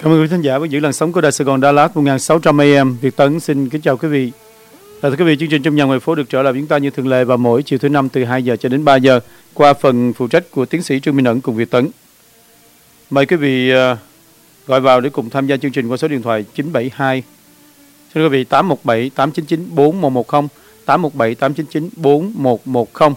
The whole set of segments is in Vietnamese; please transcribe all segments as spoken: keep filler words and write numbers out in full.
Cảm ơn quý khán giả với giữ làn sóng của Đài Sài Gòn Đà Lạt một nghìn sáu trăm A M. Việt Tấn xin kính chào quý vị. À, thưa quý vị, chương trình Trong Nhà Ngoài Phố được trở lại với chúng ta như thường lệ vào mỗi chiều thứ năm từ hai giờ cho đến ba giờ qua phần phụ trách của tiến sĩ Trương Minh Ẩn cùng Việt Tấn. Mời quý vị uh, gọi vào để cùng tham gia chương trình qua số điện thoại chín bảy hai xin quý vị tám một bảy tám chín chín bốn một một không, tám một bảy tám chín chín bốn một một không.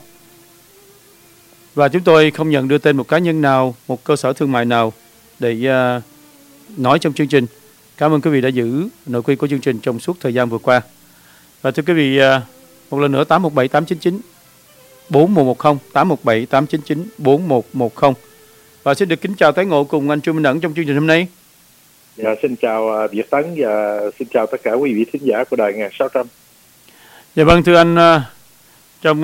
Và chúng tôi không nhận đưa tên một cá nhân nào, một cơ sở thương mại nào để uh, nói trong chương trình. Cảm ơn quý vị đã giữ nội quy của chương trình trong suốt thời gian vừa qua. Và thưa quý vị, một lần nữa tám một bảy tám chín chín bốn một một không, tám một bảy tám chín chín bốn một một không. Và xin được kính chào tái ngộ cùng anh Trương Minh Ẩn trong chương trình hôm nay. Dạ, xin chào Việt Tấn và xin chào tất cả quý vị thính giả của đài một nghìn sáu trăm. Dạ vâng, thưa anh, trong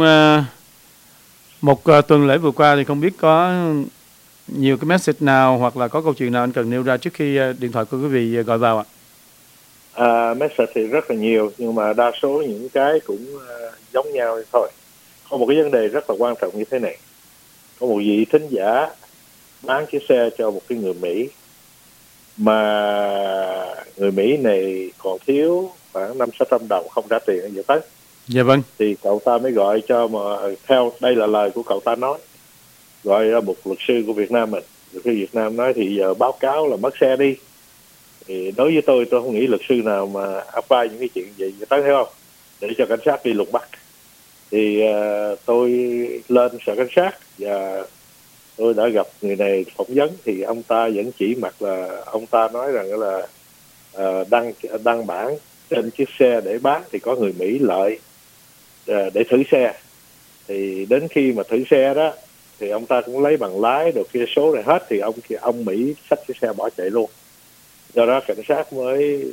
một tuần lễ vừa qua thì không biết có nhiều cái message nào hoặc là có câu chuyện nào anh cần nêu ra trước khi điện thoại của quý vị gọi vào ạ? À, message thì rất là nhiều, nhưng mà đa số những cái cũng uh, giống nhau thôi. Có một cái vấn đề rất là quan trọng như thế này. Có một vị thính giả bán chiếc xe cho một cái người Mỹ, mà người Mỹ này còn thiếu khoảng năm sáu trăm đồng không trả tiền ở Việt Tấn. Dạ vâng. Thì cậu ta mới gọi cho, mà theo đây là lời của cậu ta nói, gọi ra một luật sư của Việt Nam mình. Luật sư Việt Nam nói thì giờ báo cáo là mất xe đi. Thì đối với tôi, tôi không nghĩ luật sư nào mà apply những cái chuyện gì, Tấn thấy không? Để cho cảnh sát đi lùng bắt. Thì uh, tôi lên sở cảnh sát và tôi đã gặp người này phỏng vấn, thì ông ta vẫn chỉ mặt là ông ta nói rằng là uh, đăng đăng bản trên chiếc xe để bán thì có người Mỹ lợi uh, để thử xe. Thì đến khi mà thử xe đó thì ông ta cũng lấy bằng lái được kia số này hết, thì ông kia ông Mỹ xách cái xe bỏ chạy luôn. Do đó cảnh sát mới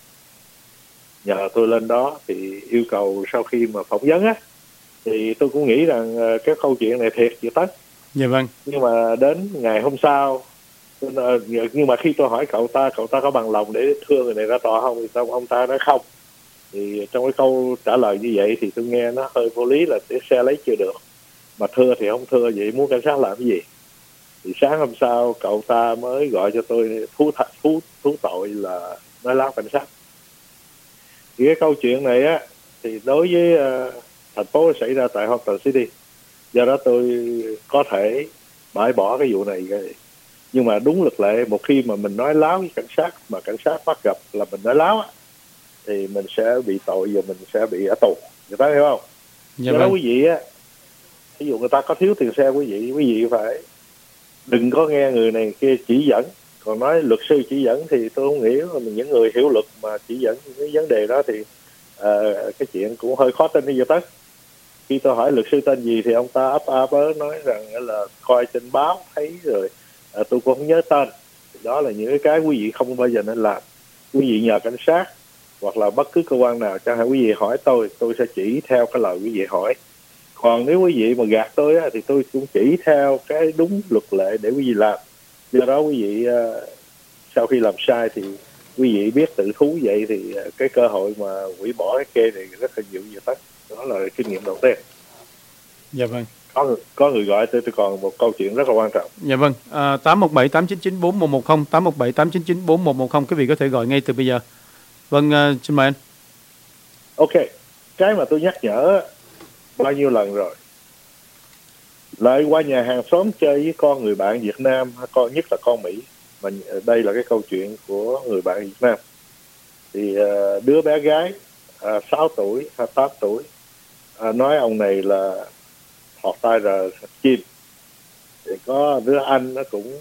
nhờ tôi lên đó, thì yêu cầu sau khi mà phỏng vấn á, thì tôi cũng nghĩ rằng cái câu chuyện này thiệt vậy Tấn. Dạ vâng. Nhưng mà đến ngày hôm sau, nhưng mà khi tôi hỏi cậu ta, cậu ta có bằng lòng để thưa người này ra tòa không, thì xong ông ta nói không. Thì trong cái câu trả lời như vậy thì tôi nghe nó hơi vô lý, là cái xe lấy chưa được, mà thưa thì không thưa, vậy muốn cảnh sát làm cái gì? Thì sáng hôm sau cậu ta mới gọi cho tôi thú thật thú thú tội là nói láo cảnh sát. Thì cái câu chuyện này á, thì đối với uh, thành phố xảy ra tại Houston City, do đó tôi có thể bãi bỏ cái vụ này. Nhưng mà đúng luật lệ, một khi mà mình nói láo với cảnh sát mà cảnh sát bắt gặp là mình nói láo á, thì mình sẽ bị tội và mình sẽ bị ở tù. Người ta hiểu không? Dạ do vâng. đó quý vị á, ví dụ người ta có thiếu tiền xe, quý vị quý vị phải đừng có nghe người này kia chỉ dẫn. Còn nói luật sư chỉ dẫn thì tôi không nghĩ là mình những người hiểu luật mà chỉ dẫn cái vấn đề đó, thì uh, cái chuyện cũng hơi khó tin như vậy. Khi tôi hỏi luật sư tên gì thì ông ta ấp áp nói rằng là coi trên báo thấy rồi, uh, tôi cũng không nhớ tên. Đó là những cái quý vị không bao giờ nên làm. Quý vị nhờ cảnh sát hoặc là bất cứ cơ quan nào, chẳng hạn quý vị hỏi tôi, tôi sẽ chỉ theo cái lời quý vị hỏi. Còn nếu quý vị mà gạt tôi á, thì tôi cũng chỉ theo cái đúng luật lệ để quý vị làm. Do đó quý vị uh, sau khi làm sai thì quý vị biết tự thú vậy, thì uh, cái cơ hội mà hủy bỏ cái kê này rất là nhiều vậy tất. Đó là kinh nghiệm đầu tiên. Dạ vâng. Có người, có người gọi tôi, tôi còn một câu chuyện rất là quan trọng. Dạ vâng. À, tám một bảy tám chín chín bốn một một không, tám một bảy tám chín chín bốn một một không, quý vị có thể gọi ngay từ bây giờ. Vâng, uh, xin mời anh. Ok, cái mà tôi nhắc nhở bao nhiêu lần rồi, lại qua nhà hàng xóm chơi với con người bạn Việt Nam, con nhất là con Mỹ, mà đây là cái câu chuyện của người bạn Việt Nam. Thì uh, đứa bé gái uh, sáu tuổi hay tám tuổi uh, nói ông này là thọt tai rờ chim. Thì có đứa anh nó cũng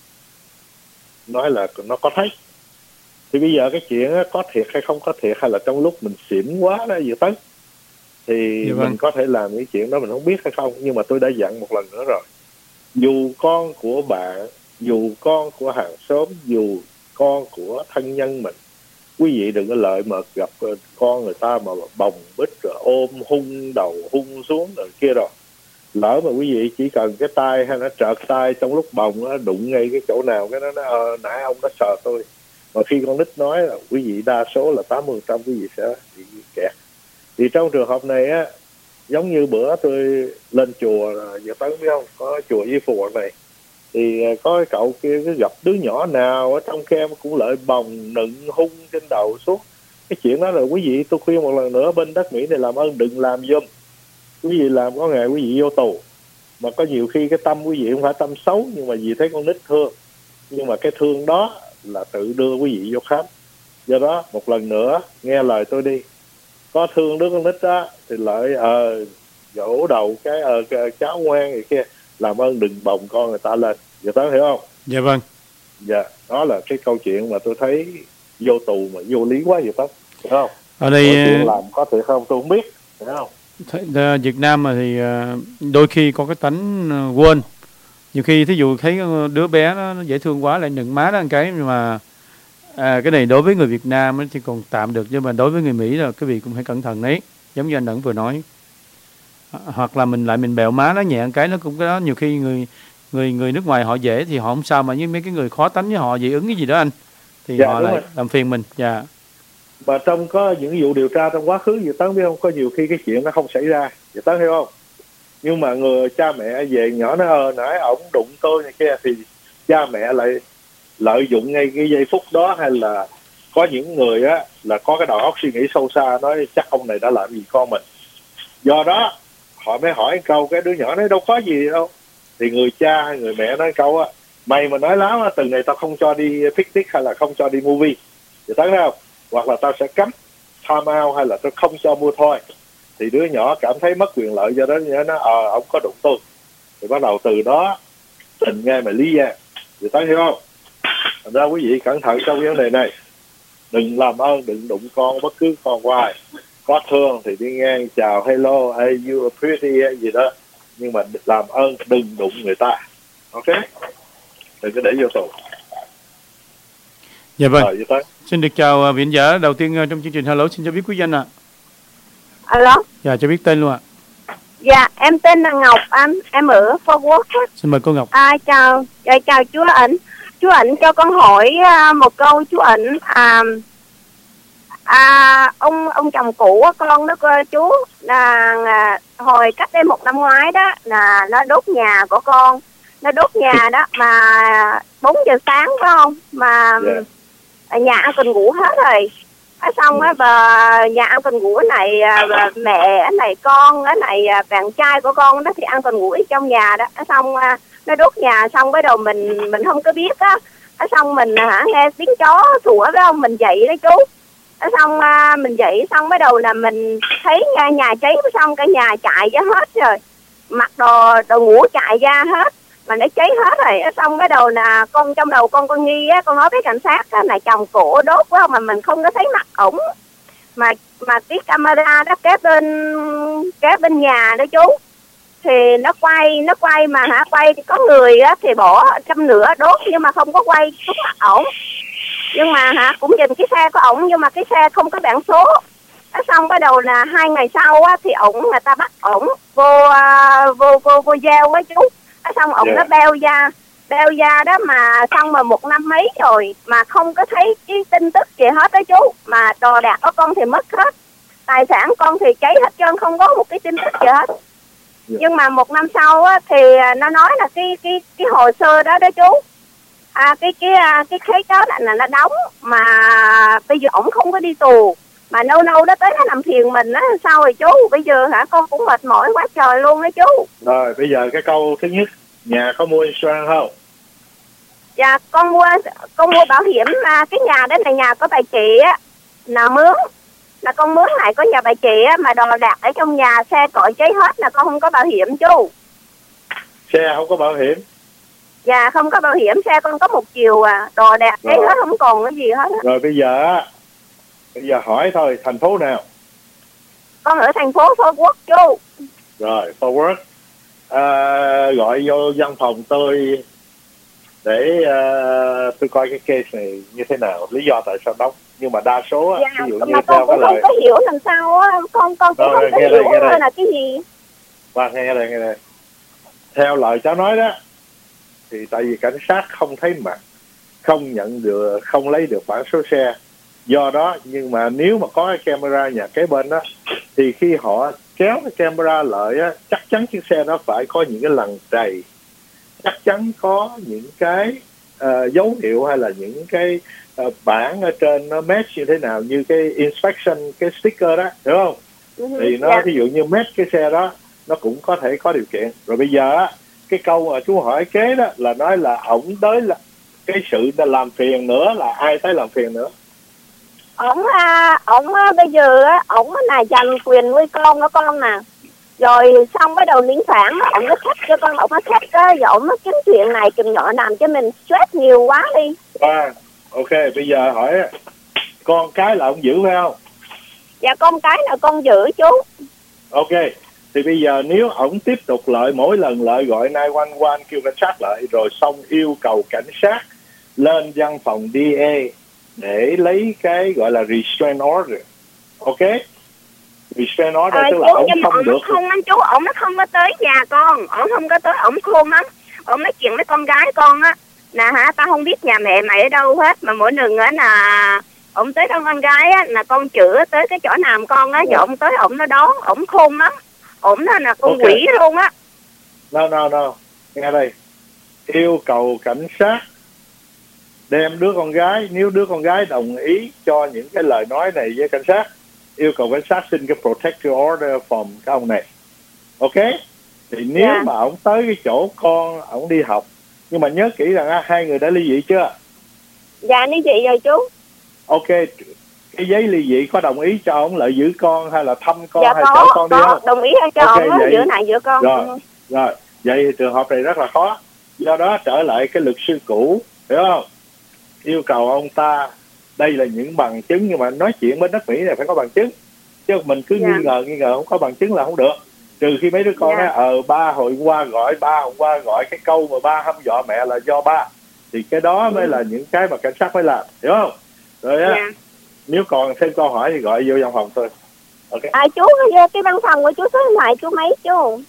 nói là nó có thấy. Thì bây giờ cái chuyện đó, có thiệt hay không có thiệt, hay là trong lúc mình xỉn quá đó Việt Tấn, thì dạ vâng. mình có thể làm cái chuyện đó mình không biết hay không. Nhưng mà tôi đã dặn một lần nữa rồi, dù con của bạn, dù con của hàng xóm, dù con của thân nhân mình, quý vị đừng có lợi mà gặp con người ta mà bồng bít rồi ôm hung đầu hung xuống rồi kia rồi. Lỡ mà quý vị chỉ cần cái tay hay nó trợt tay trong lúc bồng nó đụng ngay cái chỗ nào, cái nó nói ờ, nãy ông nó sờ tôi. Mà khi con nít nói là quý vị đa số là tám mươi phần trăm quý vị sẽ bị kẹt. Thì trong trường hợp này á, giống như bữa tôi lên chùa Việt Tấn biết không, có chùa Di Phù này, thì có cái cậu kia cứ gặp đứa nhỏ nào ở trong kem cũng lợi bồng nựng hung trên đầu suốt. Cái chuyện đó là quý vị, tôi khuyên một lần nữa bên đất Mỹ này làm ơn đừng làm giùm. Quý vị làm có ngày quý vị vô tù. Mà có nhiều khi cái tâm quý vị không phải tâm xấu, nhưng mà vì thấy con nít thương, nhưng mà cái thương đó là tự đưa quý vị vô khám. Do đó một lần nữa nghe lời tôi đi, có thương đứa con nít đó thì lợi ờ dỗ đầu cái ờ cái, cháu ngoan vậy kia, làm ơn đừng bồng con người ta lên. Giờ tớ hiểu không? Dạ vâng. Dạ, đó là cái câu chuyện mà tôi thấy vô tù mà vô lý quá vậy tớ, hiểu không? Ở đây câu chuyện làm có thiệt không tôi không biết, hiểu không? Th- Việt Nam mà thì đôi khi có cái tánh quên. Nhiều khi thí dụ thấy đứa bé nó dễ thương quá lại nựng má nó một cái, nhưng mà à, cái này đối với người Việt Nam thì còn tạm được, nhưng mà đối với người Mỹ là cái vị cũng phải cẩn thận đấy, giống như anh Đẫn vừa nói. Hoặc là mình lại mình bẹo má nó nhẹ một cái, nó cũng cái đó. Nhiều khi người người người nước ngoài họ dễ thì họ không sao, mà với mấy cái người khó tánh với họ dị ứng cái gì đó anh thì Dạ, họ đúng lại rồi. làm phiền mình. Dạ. Mà trong có những vụ điều tra trong quá khứ vậy tớ biết không, có nhiều khi cái chuyện nó không xảy ra, vậy tớ hiểu không? Nhưng mà người cha mẹ về nhỏ nó ờ nãy ổng đụng tôi này kia, thì cha mẹ lại lợi dụng ngay cái giây phút đó, hay là có những người á là có cái đầu óc suy nghĩ sâu xa, nói chắc ông này đã làm gì con mình, do đó họ mới hỏi câu, cái đứa nhỏ nói đâu có gì đâu, thì người cha hay người mẹ nói câu á, mày mà nói láo á, từ ngày tao không cho đi picnic hay là không cho đi movie, thì thấy không, hoặc là tao sẽ cấm time out, hay là tao không cho mua thôi, thì đứa nhỏ cảm thấy mất quyền lợi, do đó nó ờ ông có đụng tôi, thì bắt đầu từ đó tình ngay mà lý ra, thì thấy hiểu không? Thành ra quý vị cẩn thận trong vấn đề này, đừng làm ơn đừng đụng con bất cứ con hoài. Có thương thì đi ngang chào hello, hey you are pretty hay gì đó, nhưng mà làm ơn đừng đụng người ta, ok? Đừng có để vô tù. Dạ vâng. Rồi, tới. Xin được chào viện giả đầu tiên trong chương trình. Hello, xin cho biết quý danh ạ. À. Alo. Dạ, cho biết tên luôn ạ. Dạ, em tên là Ngọc, anh em ở Fort Worth. Xin mời cô Ngọc. À, chào, chào, chào chú Ảnh. Chú Ảnh cho con hỏi uh, một câu chú Ảnh. À, à, ông ông chồng cũ của con đó cơ chú, là, là hồi cách đây một năm ngoái đó là nó đốt nhà của con, nó đốt nhà đó mà bốn giờ sáng phải không, mà yeah. nhà ăn cần ngủ hết rồi. Xong á, bà nhà ăn cần ngủ này, bà, mẹ này con cái này bạn trai của con đó thì ăn cần ngủ trong nhà đó. Xong nó đốt nhà, xong bắt đầu mình mình không có biết á, xong mình hả nghe tiếng chó sủa phải không, mình dậy đấy chú. Xong mình dậy xong bắt đầu là mình thấy nhà cháy, xong cả nhà chạy ra hết rồi, mặc đồ đồ ngủ chạy ra hết mà nó cháy hết rồi. Xong cái đầu là con trong đầu con con nghi á, con nói với cảnh sát á, là chồng cổ đốt quá mà mình không có thấy mặt ổng, mà mà cái camera đó kế bên kế bên nhà đó chú, thì nó quay nó quay mà hả quay thì có người á thì bỏ trăm nửa đốt, nhưng mà không có quay xuống mặt ổng, nhưng mà hả cũng nhìn cái xe của ổng, nhưng mà cái xe không có biển số. Xong bắt đầu là hai ngày sau á thì ổng người ta bắt ổng vô uh, vô vô vô gieo á chú. Xong ổng yeah. nó beo da beo da đó, mà xong mà một năm mấy rồi mà không có thấy cái tin tức gì hết đó chú, mà đồ đạc của con thì mất hết, tài sản con thì cháy hết trơn, không có một cái tin tức gì hết. Yeah. Nhưng mà một năm sau á thì nó nói là cái cái cái hồ sơ đó đó chú, à, cái cái cái case đó là, là nó đóng, mà bây giờ ổng không có đi tù, mà lâu lâu đó tới nó làm phiền mình á. Sao rồi chú, bây giờ hả con cũng mệt mỏi quá trời luôn đó chú. Rồi bây giờ cái câu thứ nhất, nhà có mua insurance không? Dạ con mua con mua bảo hiểm, mà cái nhà đó là nhà có bà chị á, là mướn, là con mướn lại có nhà bà chị á, mà đồ đạc ở trong nhà xe cộ cháy hết là con không có bảo hiểm chú. Xe không có bảo hiểm? Dạ không có bảo hiểm, xe con có một chiều à, đồ đạc cháy hết không còn cái gì hết á. Rồi bây giờ bây giờ hỏi thôi, thành phố nào? Con ở thành phố Fort Worth chú. Rồi Fort Worth. À, gọi vô văn phòng tôi để uh, tôi coi cái case này như thế nào, lý do tại sao đóng. Nhưng mà đa số dạ, ví dụ mà như con theo cũng cái không lời... có hiểu làm sao á, con con cũng rồi, không có nghe hiểu đây, nghe là cái gì. Và nghe đây, nghe đây. Theo lời cháu nói đó, thì tại vì cảnh sát không thấy mặt, không nhận được, không lấy được bản số xe, do đó nhưng mà nếu mà có cái camera nhà kế bên đó, thì khi họ kéo cái camera lại á, chắc chắn chiếc xe đó phải có những cái lần trầy, chắc chắn có những cái uh, dấu hiệu hay là những cái uh, bảng ở trên nó match như thế nào, như cái inspection, cái sticker đó, hiểu không? Uh-huh. Thì nó yeah. ví dụ như match cái xe đó, nó cũng có thể có điều kiện. Rồi bây giờ á, cái câu mà chú hỏi kế đó là nói là ổng tới là cái sự làm phiền nữa, là ai tới làm phiền nữa? Ổng à, ổng à, bây giờ á, ổng là giành quyền nuôi con của con nè. Rồi xong bắt đầu lính phản, ổng nó thách cho con, ổng nó thách á, rồi ổng nó kiếm chuyện này chuyện nhỏ làm cho mình stress nhiều quá đi. À, ok, bây giờ hỏi con cái là ông giữ phải không? Dạ con cái là con giữ chú. Ok, thì bây giờ nếu ổng tiếp tục lại mỗi lần lại gọi chín một một kêu cảnh sát lại, rồi xong yêu cầu cảnh sát lên văn phòng đê a để lấy cái gọi là restraint order. Ok, restraint order à, tức là ổng không được. Không anh chú, ổng nó không có tới nhà con, ổng không có tới, ổng khôn lắm. Ổng nói chuyện với con gái con á, nè hả, tao không biết nhà mẹ mày ở đâu hết, mà mỗi lần á là ổng tới đông con gái á, là con chữa tới cái chỗ nằm con á, rồi ổng tới ổng nó đón, ổng khôn lắm. Ổng nó là con okay. Quỷ luôn á. No no no, nghe đây, yêu cầu cảnh sát đem đứa con gái, nếu đứa con gái đồng ý cho những cái lời nói này với cảnh sát, yêu cầu cảnh sát xin cái protective order from cái ông này. Ok, thì nếu yeah. mà ổng tới cái chỗ con ổng đi học, nhưng mà nhớ kỹ rằng à, hai người đã ly dị chưa? Dạ ly dị rồi chú. Ok, cái giấy ly dị có đồng ý cho ổng lại giữ con hay là thăm con dạ, hay có, chở con có, đi không? Đồng ý cho okay, ổng giữ này giữ con. Rồi, ừ. rồi, vậy thì trường hợp này rất là khó. Do đó trở lại cái luật sư cũ, hiểu không? Yêu cầu ông ta, đây là những bằng chứng, nhưng mà nói chuyện bên nước Mỹ này phải có bằng chứng, chứ mình cứ dạ. nghi ngờ nghi ngờ không có bằng chứng là không được. Trừ khi mấy đứa con dạ. nói ờ ba hồi qua gọi ba hôm qua gọi cái câu mà ba hăm dọa mẹ là do ba, thì cái đó mới ừ. là những cái mà cảnh sát phải làm, hiểu không? Rồi á, dạ. nếu còn thêm câu hỏi thì gọi vô văn phòng tôi. Ok. À chú, cái văn phòng của chú số điện thoại chú mấy chú?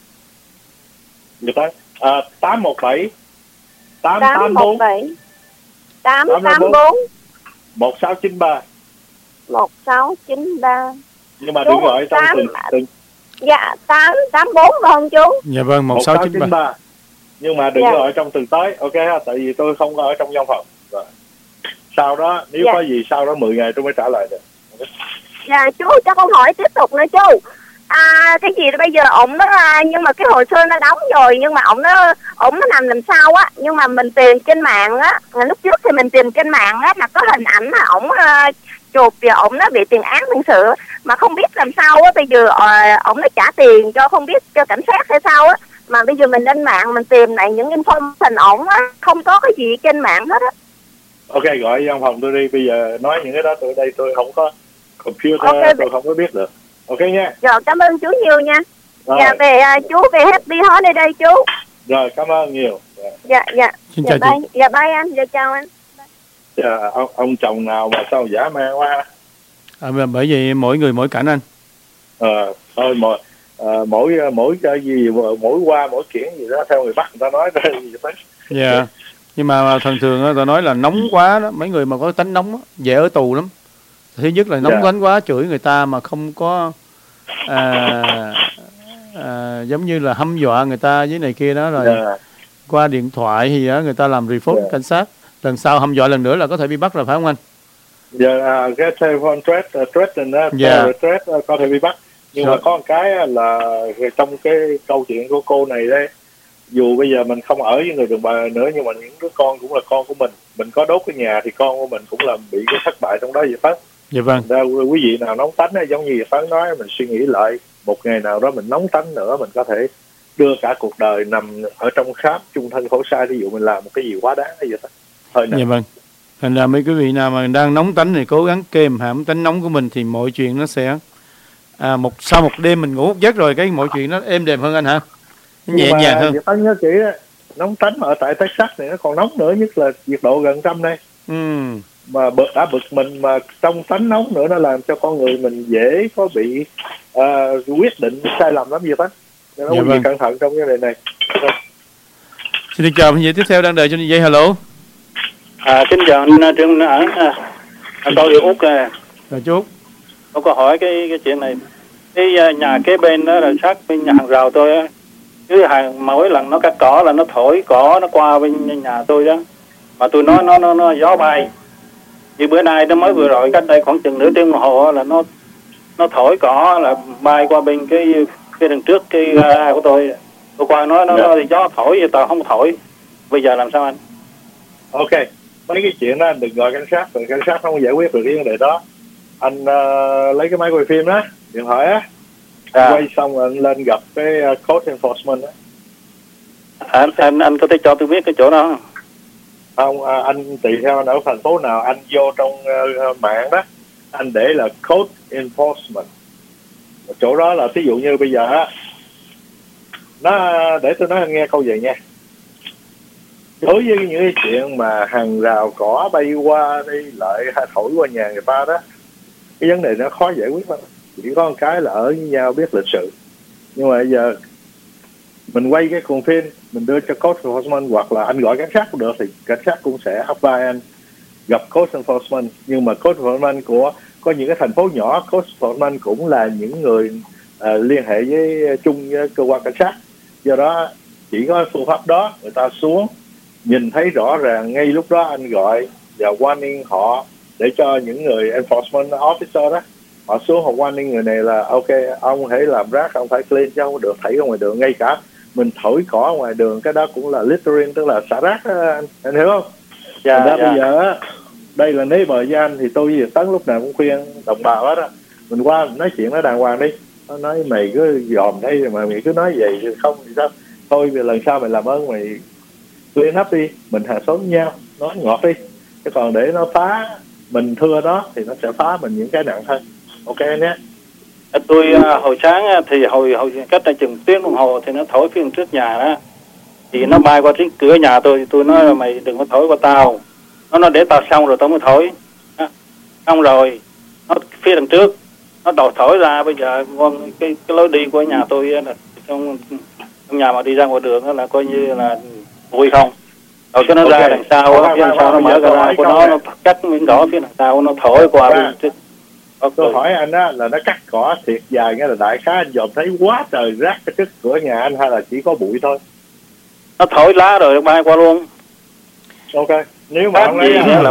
Được đó. À, tám một bảy tám tám bốn tám tám bốn một sáu chín ba một sáu chín ba. Nhưng mà đừng gọi trong từng, từng dạ tám tám bốn không chú? Dạ vâng, một sáu chín ba. Nhưng mà đừng dạ. gọi trong từng tới, ok ha, tại vì tôi không ở trong văn phòng. Rồi. Sau đó nếu dạ. có gì sau đó mười ngày tôi mới trả lời được. Okay. Dạ chú cho con hỏi tiếp tục nữa chú. À, cái gì đó bây giờ ổng nó, nhưng mà cái hồ sơ nó đóng rồi, nhưng mà ổng nó ổng nó làm làm sao á, nhưng mà mình tìm trên mạng á, lúc trước thì mình tìm trên mạng á là có hình ảnh mà ổng uh, chụp và ổng nó bị tiền án hình sự, mà không biết làm sao á, bây giờ uh, ổng nó trả tiền cho không biết cho cảnh sát hay sao á, mà bây giờ mình lên mạng mình tìm lại những information ổng á, không có cái gì trên mạng hết á. Ok, gọi văn phòng tôi đi, bây giờ nói những cái đó tôi đây tôi không có computer, okay, tôi không có biết được. Ok nha. Rồi cảm ơn chú nhiều nha. Rồi. Dạ về uh, chú về Happy Holiday đây chú. Rồi cảm ơn nhiều. Rồi. Dạ dạ. Xin dạ, chào bye. Dạ bye anh, dạ chào anh. Dạ, ông, ông chồng nào mà sao dã man quá. À, bởi vì mỗi người mỗi cảnh anh. Ờ thôi mỗi uh, mỗi mỗi cái gì mỗi qua mỗi kiện gì đó theo người Bắc người ta nói ra gì vậy. Dạ. Yeah. Nhưng mà thường thường người ta nói là nóng quá đó, mấy người mà có tánh nóng đó, dễ ở tù lắm. Thứ nhất là nóng yeah. tính quá, chửi người ta mà không có à, à, giống như là hăm dọa người ta với này kia đó, rồi yeah. qua điện thoại thì đó, người ta làm report yeah. cảnh sát, lần sau hăm dọa lần nữa là có thể bị bắt rồi phải không anh? Dạ, yeah, uh, cái telephone threat, uh, threaten, uh, yeah. threat uh, có thể bị bắt, nhưng rồi. Mà có một cái là trong cái câu chuyện của cô này đấy, dù bây giờ mình không ở với người đàn bà nữa, nhưng mà những đứa con cũng là con của mình, mình có đốt cái nhà thì con của mình cũng là bị cái thất bại trong đó vậy Phán. Dạ vâng. Ra, quý vị nào nóng tánh ấy, giống như Phán nói, mình suy nghĩ lại một ngày nào đó mình nóng tánh nữa, mình có thể đưa cả cuộc đời nằm ở trong khám chung thân khổ sai, ví dụ mình làm một cái gì quá đáng hay vậy thôi. Dạ vâng. Thành ra mấy quý vị nào mà đang nóng tánh thì cố gắng kềm hãm tánh nóng của mình, thì mọi chuyện nó sẽ à, một sau một đêm mình ngủ một giấc rồi cái mọi chuyện nó êm đềm hơn anh hả? Nhẹ nhàng hơn. Phán nhớ kỹ đó, nóng tánh ở tại Texas này nó còn nóng nữa, nhất là nhiệt độ gần trăm đây. Ừ. Mà bực đã bực mình mà trong tánh nóng nữa, nó làm cho con người mình dễ có bị uh, quyết định sai lầm lắm vậy Phán. Nên nó dạ vâng. cẩn thận trong cái này này. Xin chào anh, tiếp theo đang đợi trên dây. Hello. À, xin chào anh Trương ở anh tôi Út à. Chào chú. Tôi có hỏi cái cái chuyện này, cái nhà kế bên đó là sát bên nhà hàng rào tôi á, Chứ hàng mỗi lần nó cắt cỏ là nó thổi cỏ nó qua bên nhà tôi đó, mà tôi nói nó nó nó gió bay. Như bữa nay nó mới vừa rồi cách đây khoảng chừng nửa tiếng đồng hồ là nó nó thổi cỏ là bay qua bên cái cái đằng trước cái gara của tôi. Tôi qua nói nó, nó thì gió thổi vậy tao không thổi. Bây giờ làm sao anh? Ok, mấy cái chuyện đó anh đừng gọi cảnh sát, rồi cảnh sát không giải quyết được cái vấn đề đó. Anh uh, lấy cái máy quay phim đó, điện thoại á, à. quay xong rồi anh lên gặp cái uh, code enforcement đó. À, anh, anh anh có thể cho tôi biết cái chỗ đó không? Không, à, anh tùy theo anh ở thành phố nào, anh vô trong uh, mạng đó, anh để là code enforcement. Chỗ đó là thí dụ như bây giờ á, nó để tôi nói anh nghe câu vậy nha. Đối với những cái chuyện mà hàng rào cỏ bay qua đi lại hay thổi qua nhà người ta đó, cái vấn đề nó khó giải quyết lắm. Chỉ có một cái là ở với nhau biết lịch sự. Nhưng mà bây giờ mình quay cái cuộn phim, mình đưa cho code enforcement, hoặc là anh gọi cảnh sát cũng được, thì cảnh sát cũng sẽ advise anh gặp code enforcement. Nhưng mà code enforcement của có những cái thành phố nhỏ, code enforcement cũng là những người uh, liên hệ với chung với cơ quan cảnh sát. Do đó chỉ có phương pháp đó, người ta xuống nhìn thấy rõ ràng ngay lúc đó anh gọi và warning họ, để cho những người enforcement officer đó họ xuống họ warning người này là ok, ông hãy làm rác, ông phải clean chứ không được thảy ở ngoài đường. Ngay cả mình thổi cỏ ngoài đường, cái đó cũng là littering, tức là xả rác đó, anh, anh hiểu không? Dạ, yeah, bây giờ đây là neighbor với anh, thì tôi với Việt Tấn lúc nào cũng khuyên đồng bào hết á, mình qua nói chuyện nó đàng hoàng đi. Nó nói mày cứ dòm đây mà mày cứ nói vậy không thì sao? Thôi vì lần sau mày làm ơn mày clean up đi, mình hàng xóm với nhau nói ngọt đi, chứ còn để nó phá mình thưa đó thì nó sẽ phá mình những cái nặng hơn. Ok nhé. Tôi uh, hồi sáng thì hồi hồi cách đây chừng tiếng đồng hồ thì nó thổi phía trước nhà đó, thì nó bay qua trước cửa nhà tôi. Tôi nói là mày đừng có thổi qua tao. Nó nói để tao xong rồi tao mới thổi. À, xong rồi nó phía đằng trước nó đòi thổi ra. Bây giờ con cái cái lối đi của nhà tôi là trong, trong nhà mà đi ra ngoài đường đó là coi như là bụi không. Rồi cái nó okay. ra đằng sau á, phía đằng sau nó mở gara của nó, nó cắt miếng cỏ phía đằng sau nó thổi qua bên trước. Tôi hỏi anh á là nó cắt cỏ thiệt dài, nghĩa là đại khái anh dòm thấy quá trời rác cái trước cửa nhà anh, hay là chỉ có bụi thôi? Nó thổi lá rồi bay qua luôn. Ok, nếu mà anh lấy anh, là...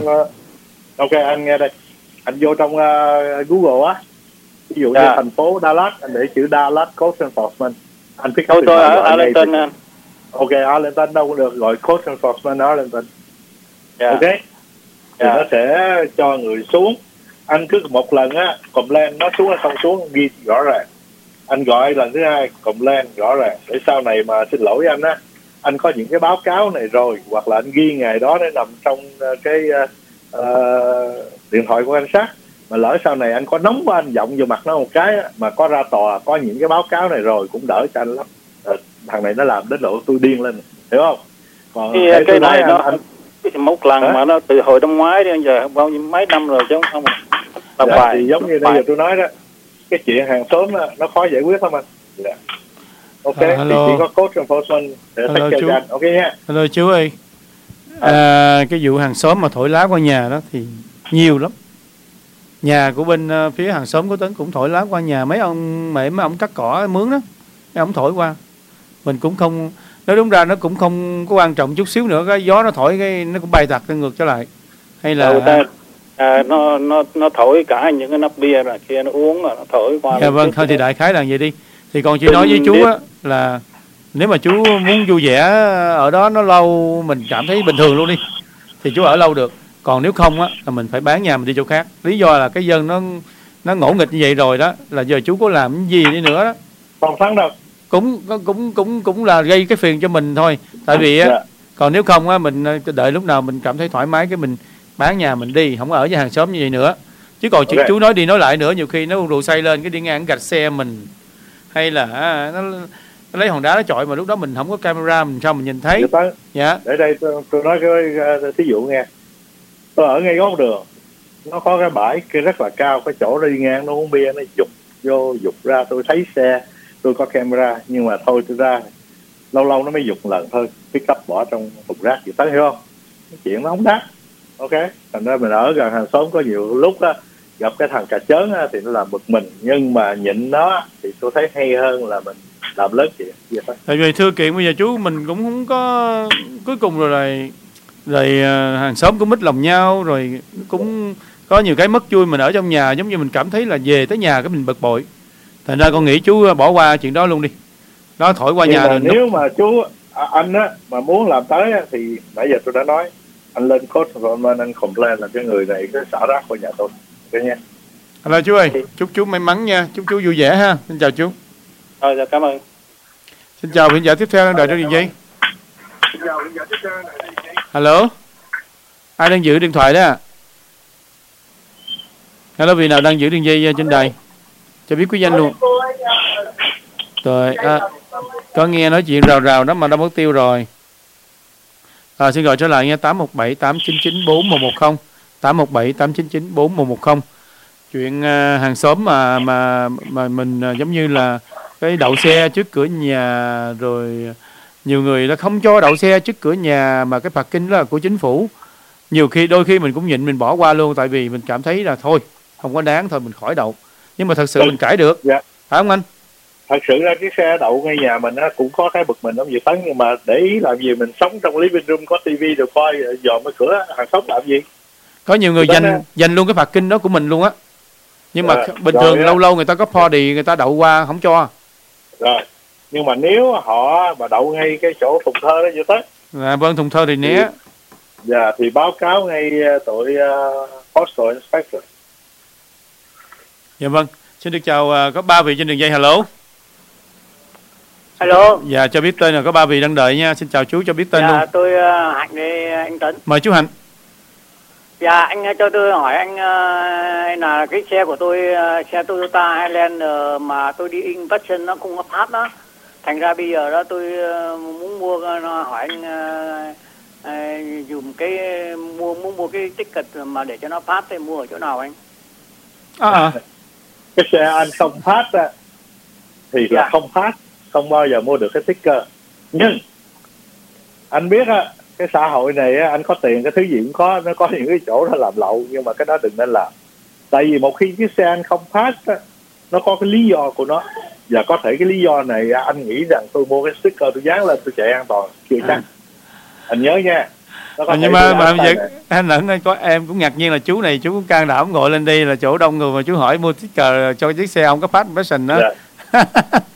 ok anh nghe đây, anh vô trong uh, Google á, ví dụ yeah. như thành phố Dallas, anh để chữ Dallas Code Enforcement, anh pick up. Tôi tôi ở Arlington anh. Ok, Arlington đâu cũng được, gọi Code Enforcement Arlington. Yeah. Ok, thì yeah. nó sẽ cho người xuống. Anh cứ một lần á, complain nó xuống hay không xuống ghi rõ ràng. Anh gọi lần thứ hai complain rõ ràng, để sau này mà xin lỗi anh á, anh có những cái báo cáo này rồi, hoặc là anh ghi ngày đó nó nằm trong cái uh, điện thoại của cảnh sát. Mà lỡ sau này anh có nóng quá, anh giọng vô mặt nó một cái á, mà có ra tòa có những cái báo cáo này rồi cũng đỡ cho anh lắm. À, thằng này nó làm đến độ tôi điên lên, hiểu không? Còn cái, cái này anh, nó anh, một lần hả? Mà nó từ hồi năm ngoái đến giờ bao nhiêu mấy năm rồi chứ không. Dạ, thì giống như bây giờ tôi nói đó, cái chuyện hàng xóm đó, nó khó giải quyết lắm anh. Dạ. Ok, à, thì chỉ có code enforcement để tách cho anh. Ok nha. Hello chú ơi. À, cái vụ hàng xóm mà thổi lá qua nhà đó thì nhiều lắm. Nhà của bên uh, phía hàng xóm của Tấn cũng thổi lá qua nhà mấy ông mấy mấy ông cắt cỏ mướn đó, mấy ông thổi qua. Mình cũng không, nói đúng ra nó cũng không có quan trọng chút xíu nữa, cái gió nó thổi cái nó cũng bay tạt ngược trở lại. Hay là ta, à, nó nó nó thổi cả những cái nắp bia là kia nó uống mà nó thổi qua. Dạ vâng, thôi thì đại khái là vậy đi. Thì còn chị nói với chú á là nếu mà chú muốn vui vẻ ở đó nó lâu, mình cảm thấy bình thường luôn đi, thì chú ở lâu được. Còn nếu không á là mình phải bán nhà mình đi chỗ khác. Lý do là cái dân nó nó ngỗ nghịch như vậy rồi đó, là giờ chú có làm gì đi nữa đó không thắng đâu, cũng cũng cũng cũng là gây cái phiền cho mình thôi. Tại vì á, yeah. còn nếu không á, mình đợi lúc nào mình cảm thấy thoải mái cái mình bán nhà mình đi, không ở với hàng xóm như vậy nữa. Chứ còn okay. chú nói đi nói lại nữa, nhiều khi nó rượu say lên cái đi ngang gạch xe mình, hay là nó, nó lấy hòn đá nó chọi mà lúc đó mình không có camera, mình sao mình nhìn thấy. Dạ. Để đây tôi, tôi nói cái thí dụ nghe, tôi ở ngay góc đường, nó có cái bãi kia rất là cao, cái chỗ đi ngang nó uống bia, nó dục vô dục ra, tôi thấy xe, tôi có camera, nhưng mà thôi tôi ra lâu lâu nó mới dục lần thôi, pick up bỏ trong thùng rác gì tới, hiểu không? Cái chuyện nó không đắt. Ok, thành ra mình ở gần hàng xóm có nhiều lúc á, gặp cái thằng cà chớn á, thì nó làm bực mình, nhưng mà nhịn nó thì tôi thấy hay hơn là mình làm lớn chuyện vậy thôi. Tại vì thưa kiện bây giờ chú mình cũng không có, cuối cùng rồi rồi, rồi à, hàng xóm cũng mít lòng nhau, rồi cũng có nhiều cái mất vui mình ở trong nhà, giống như mình cảm thấy là về tới nhà cái mình bực bội. Thành ra con nghĩ chú bỏ qua chuyện đó luôn đi, nó thổi qua Nhưng nhà mà rồi. nếu mà chú à, anh á mà muốn làm tới á, thì nãy giờ tôi đã nói anh lên code rồi anh complain là cái người này cái xả rác của nhà tôi, ok nha. Hello chú ơi, chúc chú may mắn nha, chúc chú vui vẻ ha. Xin chào chú. Rồi, dạ, cảm ơn. Xin chào hiện giả tiếp theo đang đợi trên đường dây. Hello, ai đang giữ điện thoại đó? Hello, vị nào đang giữ đường dây trên đài cho biết quý danh luôn. Rồi, à, có nghe nói chuyện rào rào đó mà đã mất tiêu rồi. À, xin gọi trở lại nghe tám một bảy tám chín chín bốn một một không, tám một bảy tám chín chín bốn một một không. Chuyện uh, hàng xóm mà mà mà mình uh, giống như là cái đậu xe trước cửa nhà, rồi nhiều người nó không cho đậu xe trước cửa nhà mà cái parking đó là của chính phủ. Nhiều khi đôi khi mình cũng nhịn, mình bỏ qua luôn, tại vì mình cảm thấy là thôi không có đáng, thôi mình khỏi đậu. Nhưng mà thật sự mình cãi được, dạ. Phải không anh? Thật sự ra cái xe đậu ngay nhà mình á cũng có cái bực mình không gì Tấn, nhưng mà để ý làm gì, mình sống trong living room có tivi được coi, dòm cái cửa hàng xóm làm gì. Có nhiều người dành dành luôn cái parking đó của mình luôn á. Nhưng mà à, bình thường lâu lâu người ta có party, người ta đậu qua không cho. Rồi, nhưng mà nếu họ mà đậu ngay cái chỗ thùng thơ đó vô tới. À, vâng, thùng thơ thì né. Dạ, thì báo cáo ngay tội uh, postal inspector. Dạ vâng, xin được chào, uh, có ba vị trên đường dây. Hello. Hello. Dạ, cho biết tên là có ba vị đang đợi nha. Xin chào chú, cho biết tên dạ, luôn. Dạ, tôi uh, Hạnh đây, anh Tấn. Mời chú Hạnh. Dạ, anh cho tôi hỏi anh uh, là cái xe của tôi, uh, xe Toyota Highlander mà tôi đi inspection nó không có pass đó. Thành ra bây giờ đó tôi uh, muốn mua, uh, hỏi anh uh, uh, dùng cái mua muốn mua cái ticket mà để cho nó pass thì mua ở chỗ nào anh? À, à. Cái xe anh không pass á, thì dạ. là không pass, không bao giờ mua được cái sticker. Nhưng anh biết á, cái xã hội này á, anh có tiền cái thứ gì cũng có, nó có những cái chỗ nó làm lậu, nhưng mà cái đó đừng nên làm. Tại vì một khi cái xe anh không pass á, nó có cái lý do của nó, và có thể cái lý do này anh nghĩ rằng tôi mua cái sticker tôi dán lên tôi chạy an toàn, chưa chắc. Anh nhớ nha. À, nhưng mà mà vậy anh Lẫn anh có em cũng ngạc nhiên là chú này chú cũng can đảm gọi lên đi là chỗ đông người mà chú hỏi mua sticker cho chiếc xe không có pass inspection đó. Yeah.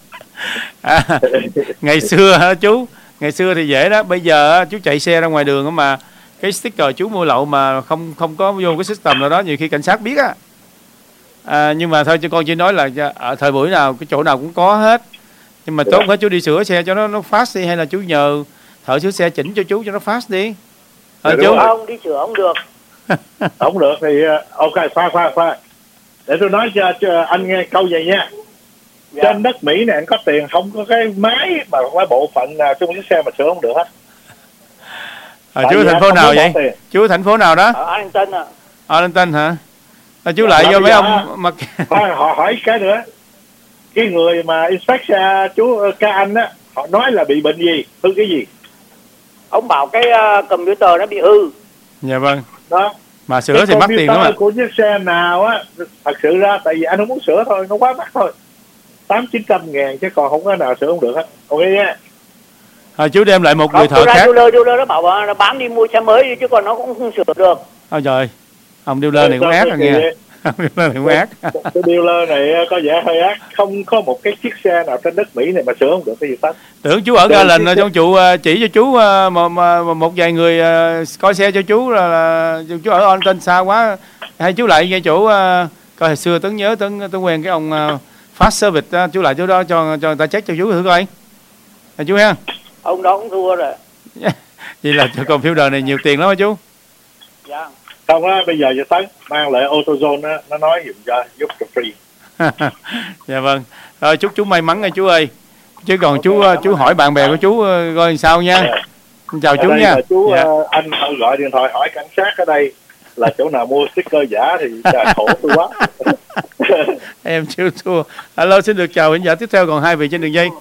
À, ngày xưa hả chú? Ngày xưa thì dễ đó, bây giờ chú chạy xe ra ngoài đường mà cái sticker chú mua lậu mà không không có vô cái system nào đó, nhiều khi cảnh sát biết á. À, nhưng mà thôi cho con chỉ nói là ở thời buổi nào cái chỗ nào cũng có hết. Nhưng mà tốt hết chú đi sửa xe cho nó nó fast đi, hay là chú nhờ thợ sửa xe chỉnh cho chú cho nó fast đi. Ờ, chú không đi sửa không được. Không được thì ok, khoan khoan khoan. Để tôi nói cho, cho anh nghe câu vậy nha. Dạ. Trên đất Mỹ này anh có tiền không có cái máy mà cái bộ phận nào trong chiếc xe mà sửa không được hết. À, chú ở thành phố nào vậy? Tiền. Chú ở thành phố nào đó? Ở Arlington à. Arlington hả? À, chú dạ, lại vô mấy ông mà họ hỏi cái nữa. Cái người mà inspect chú ca anh á, họ nói là bị bệnh gì, hư cái gì? Ông bảo cái uh, computer nó bị hư. Dạ vâng. Đó. Mà sửa cái thì mắc tiền lắm ạ. Của chiếc xe nào á, thật sự ra tại vì anh không muốn sửa thôi, nó quá mắc thôi. Tám chín trăm ngàn chứ còn không có nào sửa không được hết. Ok nha. À, chú đem lại một người thợ khác. Dealer dealer nó bảo nó bán đi mua xe mới chứ còn nó cũng không sửa được. Ôi trời, ông dealer này cũng ác rồi nghe. Ông dealer này cũng ác. Cái dealer này có vẻ hơi ác. Không có một cái chiếc xe nào trên đất Mỹ này mà sửa không được cái gì hết. Tưởng chú ở Garland là trong chủ chỉ cho chú một, một vài người coi xe cho chú là, là chú ở Arlington xa quá. Hay chú lại ngay chỗ coi hồi xưa Tấn nhớ Tấn Tấn quen cái ông Fast Service, chú lại chỗ đó cho cho người ta check cho chú thử coi. À, chú ha. Ông đó cũng thua rồi. Vậy là cho computer này nhiều tiền lắm hả chú? Dạ. Không á, bây giờ cho Tấn mang lại AutoZone á, nó nói dùm cho giúp cho free. Dạ vâng. Rồi chúc chú may mắn nha chú ơi. Chứ còn okay, chú chú hỏi bạn bè của chú coi sao nha. Yeah. Chào ở chú nha. Chú dạ. uh, anh gọi điện thoại hỏi cảnh sát ở đây là chỗ nào mua sticker giả thì trời khổ tôi quá. Em chưa thua. Alo, xin được chào khán giả tiếp theo, còn hai vị trên đường dây.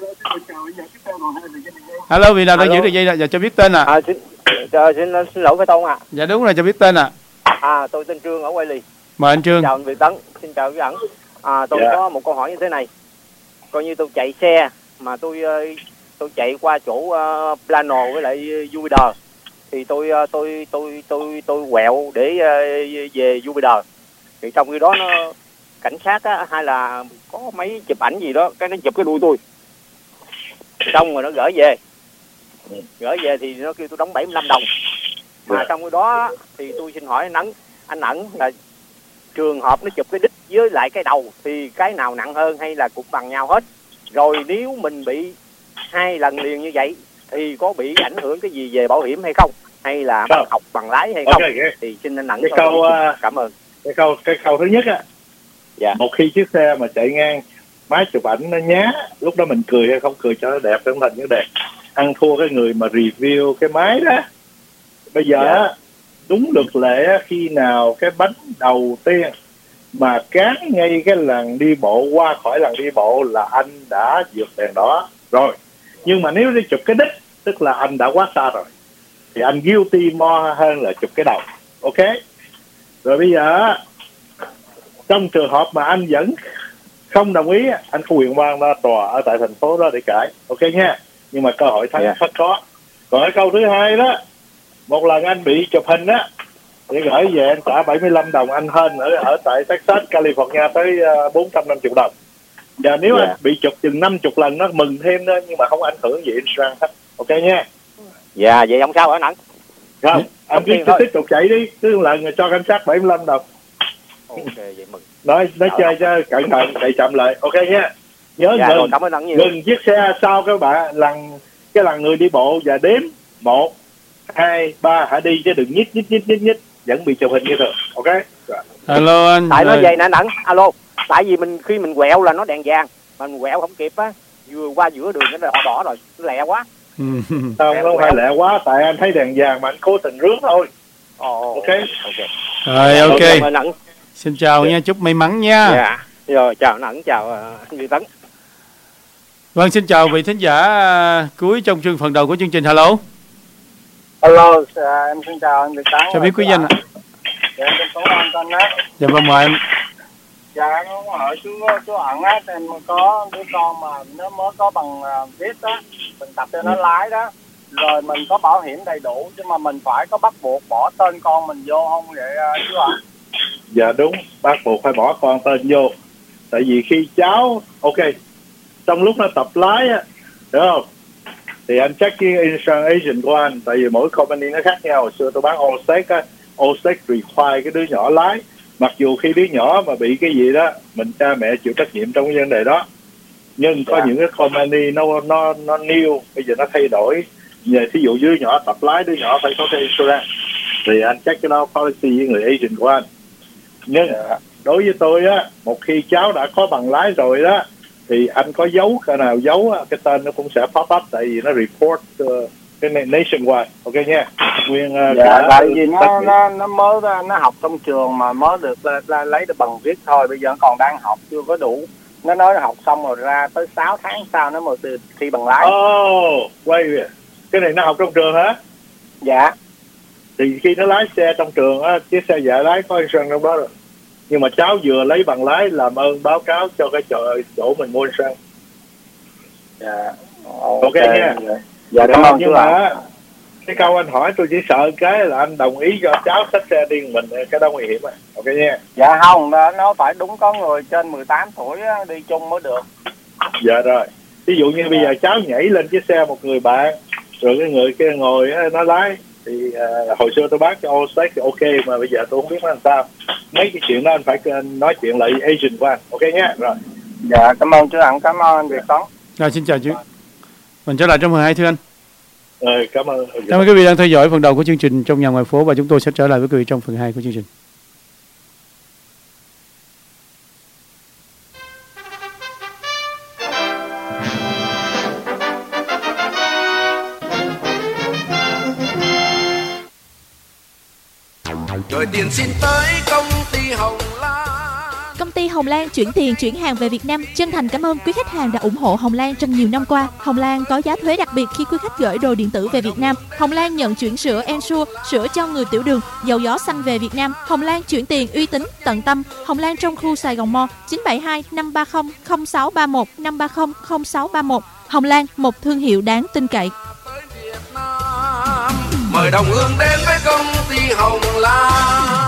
Alo, vị nào đang giữ đường dây dạ cho biết tên ạ. À. À, xin, uh, xin xin lỗi với Tông ạ. À. Dạ đúng rồi, cho biết tên ạ. À. à tôi tên Trương ở Quay Lì. Mời anh Trương. Chào anh Việt Tấn, xin chào quý ẩn. À tôi yeah. có một câu hỏi như thế này. Coi như tôi chạy xe mà tôi tôi chạy qua chỗ uh, Plano với lại Jupiter thì tôi tôi tôi tôi tôi quẹo để uh, về Jupiter. Thì trong khi đó nó cảnh sát á, hay là có mấy chụp ảnh gì đó, cái nó chụp cái đuôi tôi, xong rồi nó gửi về gửi về thì nó kêu tôi đóng bảy mươi lăm đồng. Mà trong cái đó thì tôi xin hỏi anh Ẩn anh Ẩn là trường hợp nó chụp cái đít với lại cái đầu thì cái nào nặng hơn hay là cũng bằng nhau hết? Rồi nếu mình bị hai lần liền như vậy thì có bị ảnh hưởng cái gì về bảo hiểm hay không, hay là bằng học bằng lái hay không? Okay, okay. Thì xin anh Ẩn cái câu uh, cảm ơn. Cái câu cái câu thứ nhất á, dạ. Một khi chiếc xe mà chạy ngang máy chụp ảnh nó nhá, lúc đó mình cười hay không cười cho nó đẹp, không thành vấn đề. Ăn thua cái người mà review cái máy đó. Bây giờ dạ. Đúng luật lệ khi nào cái bánh đầu tiên mà cán ngay cái làn đi bộ qua khỏi làn đi bộ là anh đã vượt đèn đỏ rồi. Nhưng mà nếu đi chụp cái đích tức là anh đã quá xa rồi, thì anh guilty more hơn là chụp cái đầu. Ok. Rồi bây giờ trong trường hợp mà anh vẫn không đồng ý, anh có quyền mang ra tòa ở tại thành phố đó để cãi. Ok nha. Nhưng mà cơ hội thắng yeah. rất có. Còn cái câu thứ hai đó, một lần anh bị chụp hình á để gửi về anh trả bảy mươi lăm đồng, anh hên ở ở tại Texas, California tới uh, bốn trăm năm mươi đồng. Và nếu yeah. anh bị chụp chừng năm mươi lần nó mừng thêm đó, nhưng mà không ảnh hưởng gì insurance hết. Ok nha. Dạ yeah, vậy không sao hả anh? Không, anh cứ tiếp tục chạy đi, cứ lần cho cảnh sát bảy mươi lăm đồng. Ok vậy mừng. Nói nói chơi cho cẩn thận, chạy chậm lại. Ok nha. Nhớ dạ, ngừng, cảm ơn anh nhiều. ngừng chiếc xe sau các bạn lần cái lần người đi bộ và đếm một hai ba hãy đi chứ đừng nhích nhích nhích nhích nhích vẫn bị chụp hình như thường. Ok. Alo anh. Tại nó vậy nè anh. Alo. Tại vì mình khi mình quẹo là nó đèn vàng, mà mình quẹo không kịp á, vừa qua giữa đường nó đỏ đỏ rồi, lẹ quá. Không, không phải lẹ quá, tại anh thấy đèn vàng mà anh cố tình rước thôi. Oh, ok. Ok. Rồi ok. Ẩn. Xin chào nha, chúc may mắn nha. Dạ. Rồi chào anh Ẩn, chào anh Duy Tấn. Vâng, xin chào vị thính giả cuối trong chương phần đầu của chương trình. Hello. Hello, em xin chào anh Việt Tấn. Cho biết quý danh ạ. Dạ, em tên anh tên á. Dạ vâng, mời em. Dạ, em muốn hỏi chú chú Ẩn á, em có đứa con mà nó mới có bằng viết á, mình tập cho nó lái đó, rồi mình có bảo hiểm đầy đủ, nhưng mà mình phải có bắt buộc bỏ tên con mình vô không vậy chú Ẩn? Dạ đúng, bắt buộc phải bỏ con tên vô. Tại vì khi cháu, ok, trong lúc nó tập lái á, hiểu không? Thì anh check cái insurance agent của anh, tại vì mỗi company nó khác nhau. Hồi xưa tôi bán Allstate á, Allstate require cái đứa nhỏ lái. Mặc dù khi đứa nhỏ mà bị cái gì đó, mình cha mẹ chịu trách nhiệm trong cái vấn đề đó. Nhưng có yeah. những cái company nó nó nó new, bây giờ nó thay đổi. Giờ thí dụ đứa nhỏ tập lái, đứa nhỏ phải có cái insurance. Thì anh check cái đó policy với người agent của anh. Nhưng yeah. đối với tôi á, một khi cháu đã có bằng lái rồi đó, thì anh có dấu cái nào dấu á, cái tên nó cũng sẽ pop up, tại vì nó report uh, cái nationwide. Ok nha. Nguyên uh, dạ, tại vì nó nó nó mới nó học trong trường mà mới được lấy, lấy được bằng viết thôi, bây giờ còn đang học chưa có đủ. Nó nói học xong rồi ra tới sáu tháng sau nó mới từ thi bằng lái. Oh, quay về. Cái này nó học trong trường hả? Dạ. Thì khi nó lái xe trong trường á, chiếc xe dạy lái có insurance trong đó rồi. Nhưng mà cháu vừa lấy bằng lái, làm ơn báo cáo cho cái chỗ, chỗ mình mua insurance. Dạ. Ok, okay nha. Dạ, cảm ơn. Nhưng mà cái câu anh hỏi tôi chỉ sợ cái là anh đồng ý cho cháu xách xe đi mình, cái đó nguy hiểm à. Ok nha. Dạ không, nó phải đúng có người trên mười tám tuổi đi chung mới được. Dạ rồi. Ví dụ như bây giờ cháu nhảy lên chiếc xe một người bạn, rồi cái người kia ngồi nó lái, thì uh, hồi xưa tôi bán cho Allstate thì ok, mà bây giờ tôi không biết nó làm sao. Mấy cái chuyện đó anh phải nói chuyện lại agent của anh. Ok nhé. Rồi. Dạ, cảm ơn chú Ẩn, cảm ơn anh Việt Tấn. Rồi, xin chào chú. Mình trở lại trong mười hai thưa anh. Rồi, cảm ơn. Cảm ơn quý vị đang theo dõi phần đầu của chương trình Trong Nhà Ngoài Phố, và chúng tôi sẽ trở lại với quý vị trong phần hai của chương trình. Rồi tiền xin tới công ty Hồng Lan. Công ty Hồng Lan chuyển tiền chuyển hàng về Việt Nam chân thành cảm ơn quý khách hàng đã ủng hộ Hồng Lan trong nhiều năm qua. Hồng Lan có giá thuế đặc biệt khi quý khách gửi đồ điện tử về Việt Nam. Hồng Lan nhận chuyển sữa Ensure, sữa cho người tiểu đường, dầu gió xanh về Việt Nam. Hồng Lan chuyển tiền uy tín, tận tâm. Hồng Lan trong khu Sài Gòn Mall chín bảy hai năm ba không không sáu ba một năm ba không không sáu ba một. Hồng Lan, một thương hiệu đáng tin cậy. Mời đồng hương đến với công ty Hồng Lan.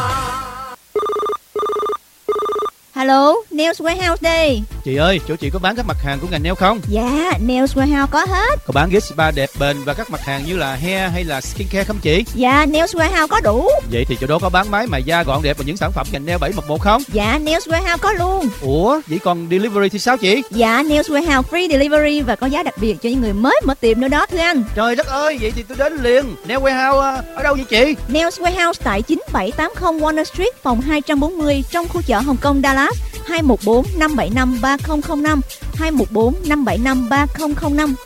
Hello, Nails Warehouse đây. Chị ơi, chỗ chị có bán các mặt hàng của ngành nail không? Dạ, Nails Warehouse có hết. Có bán ghế spa đẹp bền và các mặt hàng như là hair hay là skincare không chị? Dạ, Nails Warehouse có đủ. Vậy thì chỗ đó có bán máy mài da gọn đẹp và những sản phẩm ngành nail bảy một một không? Dạ, Nails Warehouse có luôn. Ủa, vậy còn delivery thì sao chị? Dạ, Nails Warehouse free delivery và có giá đặc biệt cho những người mới mở tiệm nữa đó thưa anh. Trời đất ơi, vậy thì tôi đến liền. Nail Warehouse ở đâu vậy chị? Nails Warehouse tại chín bảy tám không Warner Street, phòng hai trăm bốn mươi trong khu chợ Hồng Kông Dallas. hai một bốn năm bảy năm ba không không năm hai một bốn năm bảy năm ba không không năm.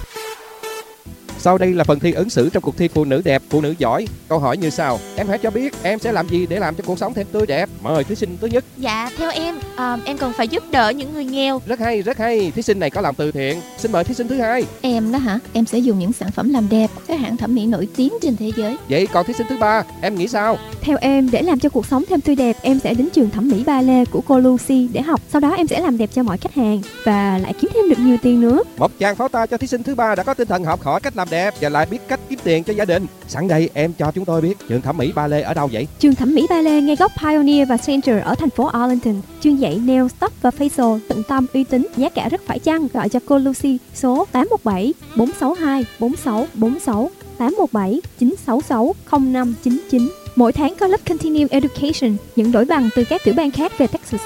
Sau đây là phần thi ứng xử trong cuộc thi phụ nữ đẹp, phụ nữ giỏi. Câu hỏi như sau: em hãy cho biết em sẽ làm gì để làm cho cuộc sống thêm tươi đẹp. Mời thí sinh thứ nhất. Dạ, theo em, uh, em cần phải giúp đỡ những người nghèo. Rất hay, rất hay. Thí sinh này có làm từ thiện. Xin mời thí sinh thứ hai. Em đó hả? Em sẽ dùng những sản phẩm làm đẹp các hãng thẩm mỹ nổi tiếng trên thế giới. Vậy còn thí sinh thứ ba, em nghĩ sao? Theo em, để làm cho cuộc sống thêm tươi đẹp, em sẽ đến trường thẩm mỹ ballet của cô Lucy để học. Sau đó em sẽ làm đẹp cho mọi khách hàng và lại kiếm thêm được nhiều tiền nữa. Một tràng pháo tay cho thí sinh thứ ba đã có tinh thần học hỏi cách làm đẹp và lại biết cách kiếm tiền cho gia đình. Sẵn đây em cho chúng tôi biết trường thẩm mỹ ballet ở đâu vậy? Trường thẩm mỹ ballet ngay góc Pioneer và Center ở thành phố Arlington, chuyên dạy nail, tóc và facial tận tâm, uy tín, giá cả rất phải chăng. Gọi cho cô Lucy số tám một bảy bốn sáu hai bốn sáu bốn sáu tám một bảy chín sáu sáu không năm chín chín. Mỗi tháng có lớp Continuing Education nhận đổi bằng từ các tiểu bang khác về Texas.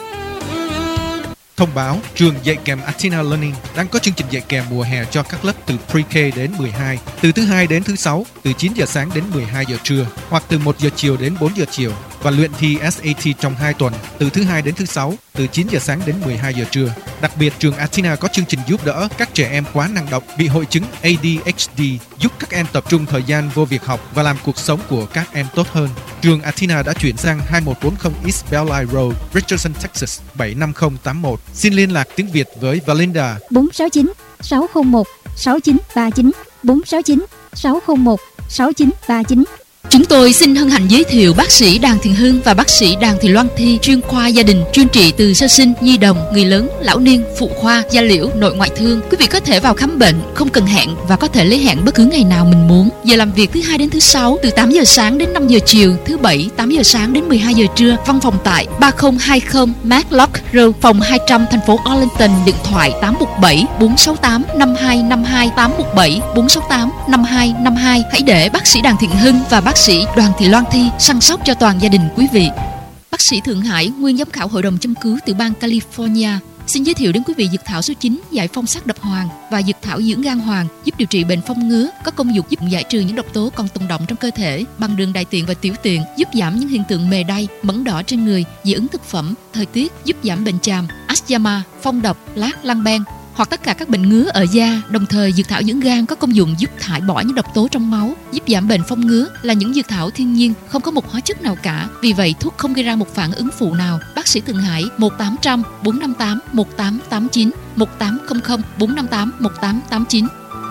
Thông báo, trường dạy kèm Athena Learning đang có chương trình dạy kèm mùa hè cho các lớp từ Pre-K đến mười hai, từ thứ hai đến thứ sáu, từ chín giờ sáng đến mười hai giờ trưa, hoặc từ một giờ chiều đến bốn giờ chiều, và luyện thi ét a tê trong hai tuần, từ thứ hai đến thứ sáu, từ chín giờ sáng đến mười hai giờ trưa. Đặc biệt, trường Athena có chương trình giúp đỡ các trẻ em quá năng động, bị hội chứng a đê hát đê, giúp các em tập trung thời gian vô việc học và làm cuộc sống của các em tốt hơn. Trường Athena đã chuyển sang hai một bốn không East Belle Road, Richardson, Texas bảy năm không tám một. Xin liên lạc tiếng Việt với Valinda bốn sáu chín sáu không một sáu chín ba chín bốn sáu chín sáu không một sáu chín ba chín. Chúng tôi xin hân hạnh giới thiệu bác sĩ Đàm Thiện Hưng và bác sĩ Đàm Thị Loan Thi, chuyên khoa gia đình, chuyên trị từ sơ sinh, nhi đồng, người lớn, lão niên, phụ khoa, da liễu, nội ngoại thương. Quý vị có thể vào khám bệnh không cần hẹn và có thể lấy hẹn bất cứ ngày nào mình muốn. Giờ làm việc thứ hai đến thứ sáu từ tám giờ sáng đến năm giờ chiều, thứ bảy tám giờ sáng đến mười hai giờ trưa. Văn phòng tại ba không hai không Matlock Road, phòng hai trăm, thành phố Arlington. Điện thoại tám một bảy bốn sáu tám năm hai năm hai tám một bảy bốn sáu tám năm hai năm hai. Hãy để bác sĩ Đàm Thiện Hưng và bác sĩ Đoàn Thị Loan Thi săn sóc cho toàn gia đình quý vị. Bác sĩ Thượng Hải, nguyên giám khảo hội đồng châm cứu từ bang California, xin giới thiệu đến quý vị dược thảo số chín giải phong sắc độc hoàng và dược thảo dưỡng gan hoàng, giúp điều trị bệnh phong ngứa, có công dụng giúp giải trừ những độc tố còn tồn đọng trong cơ thể bằng đường đại tiện và tiểu tiện, giúp giảm những hiện tượng mề đay, mẩn đỏ trên người, dị ứng thực phẩm, thời tiết, giúp giảm bệnh chàm, asthma, phong độc, lát, lăng ben hoặc tất cả các bệnh ngứa ở da. Đồng thời, dược thảo dưỡng gan có công dụng giúp thải bỏ những độc tố trong máu, giúp giảm bệnh phong ngứa, là những dược thảo thiên nhiên, không có một hóa chất nào cả. Vì vậy, thuốc không gây ra một phản ứng phụ nào. Bác sĩ Thượng Hải một tám không không bốn năm tám một tám tám chín một tám không không bốn năm tám một tám tám chín.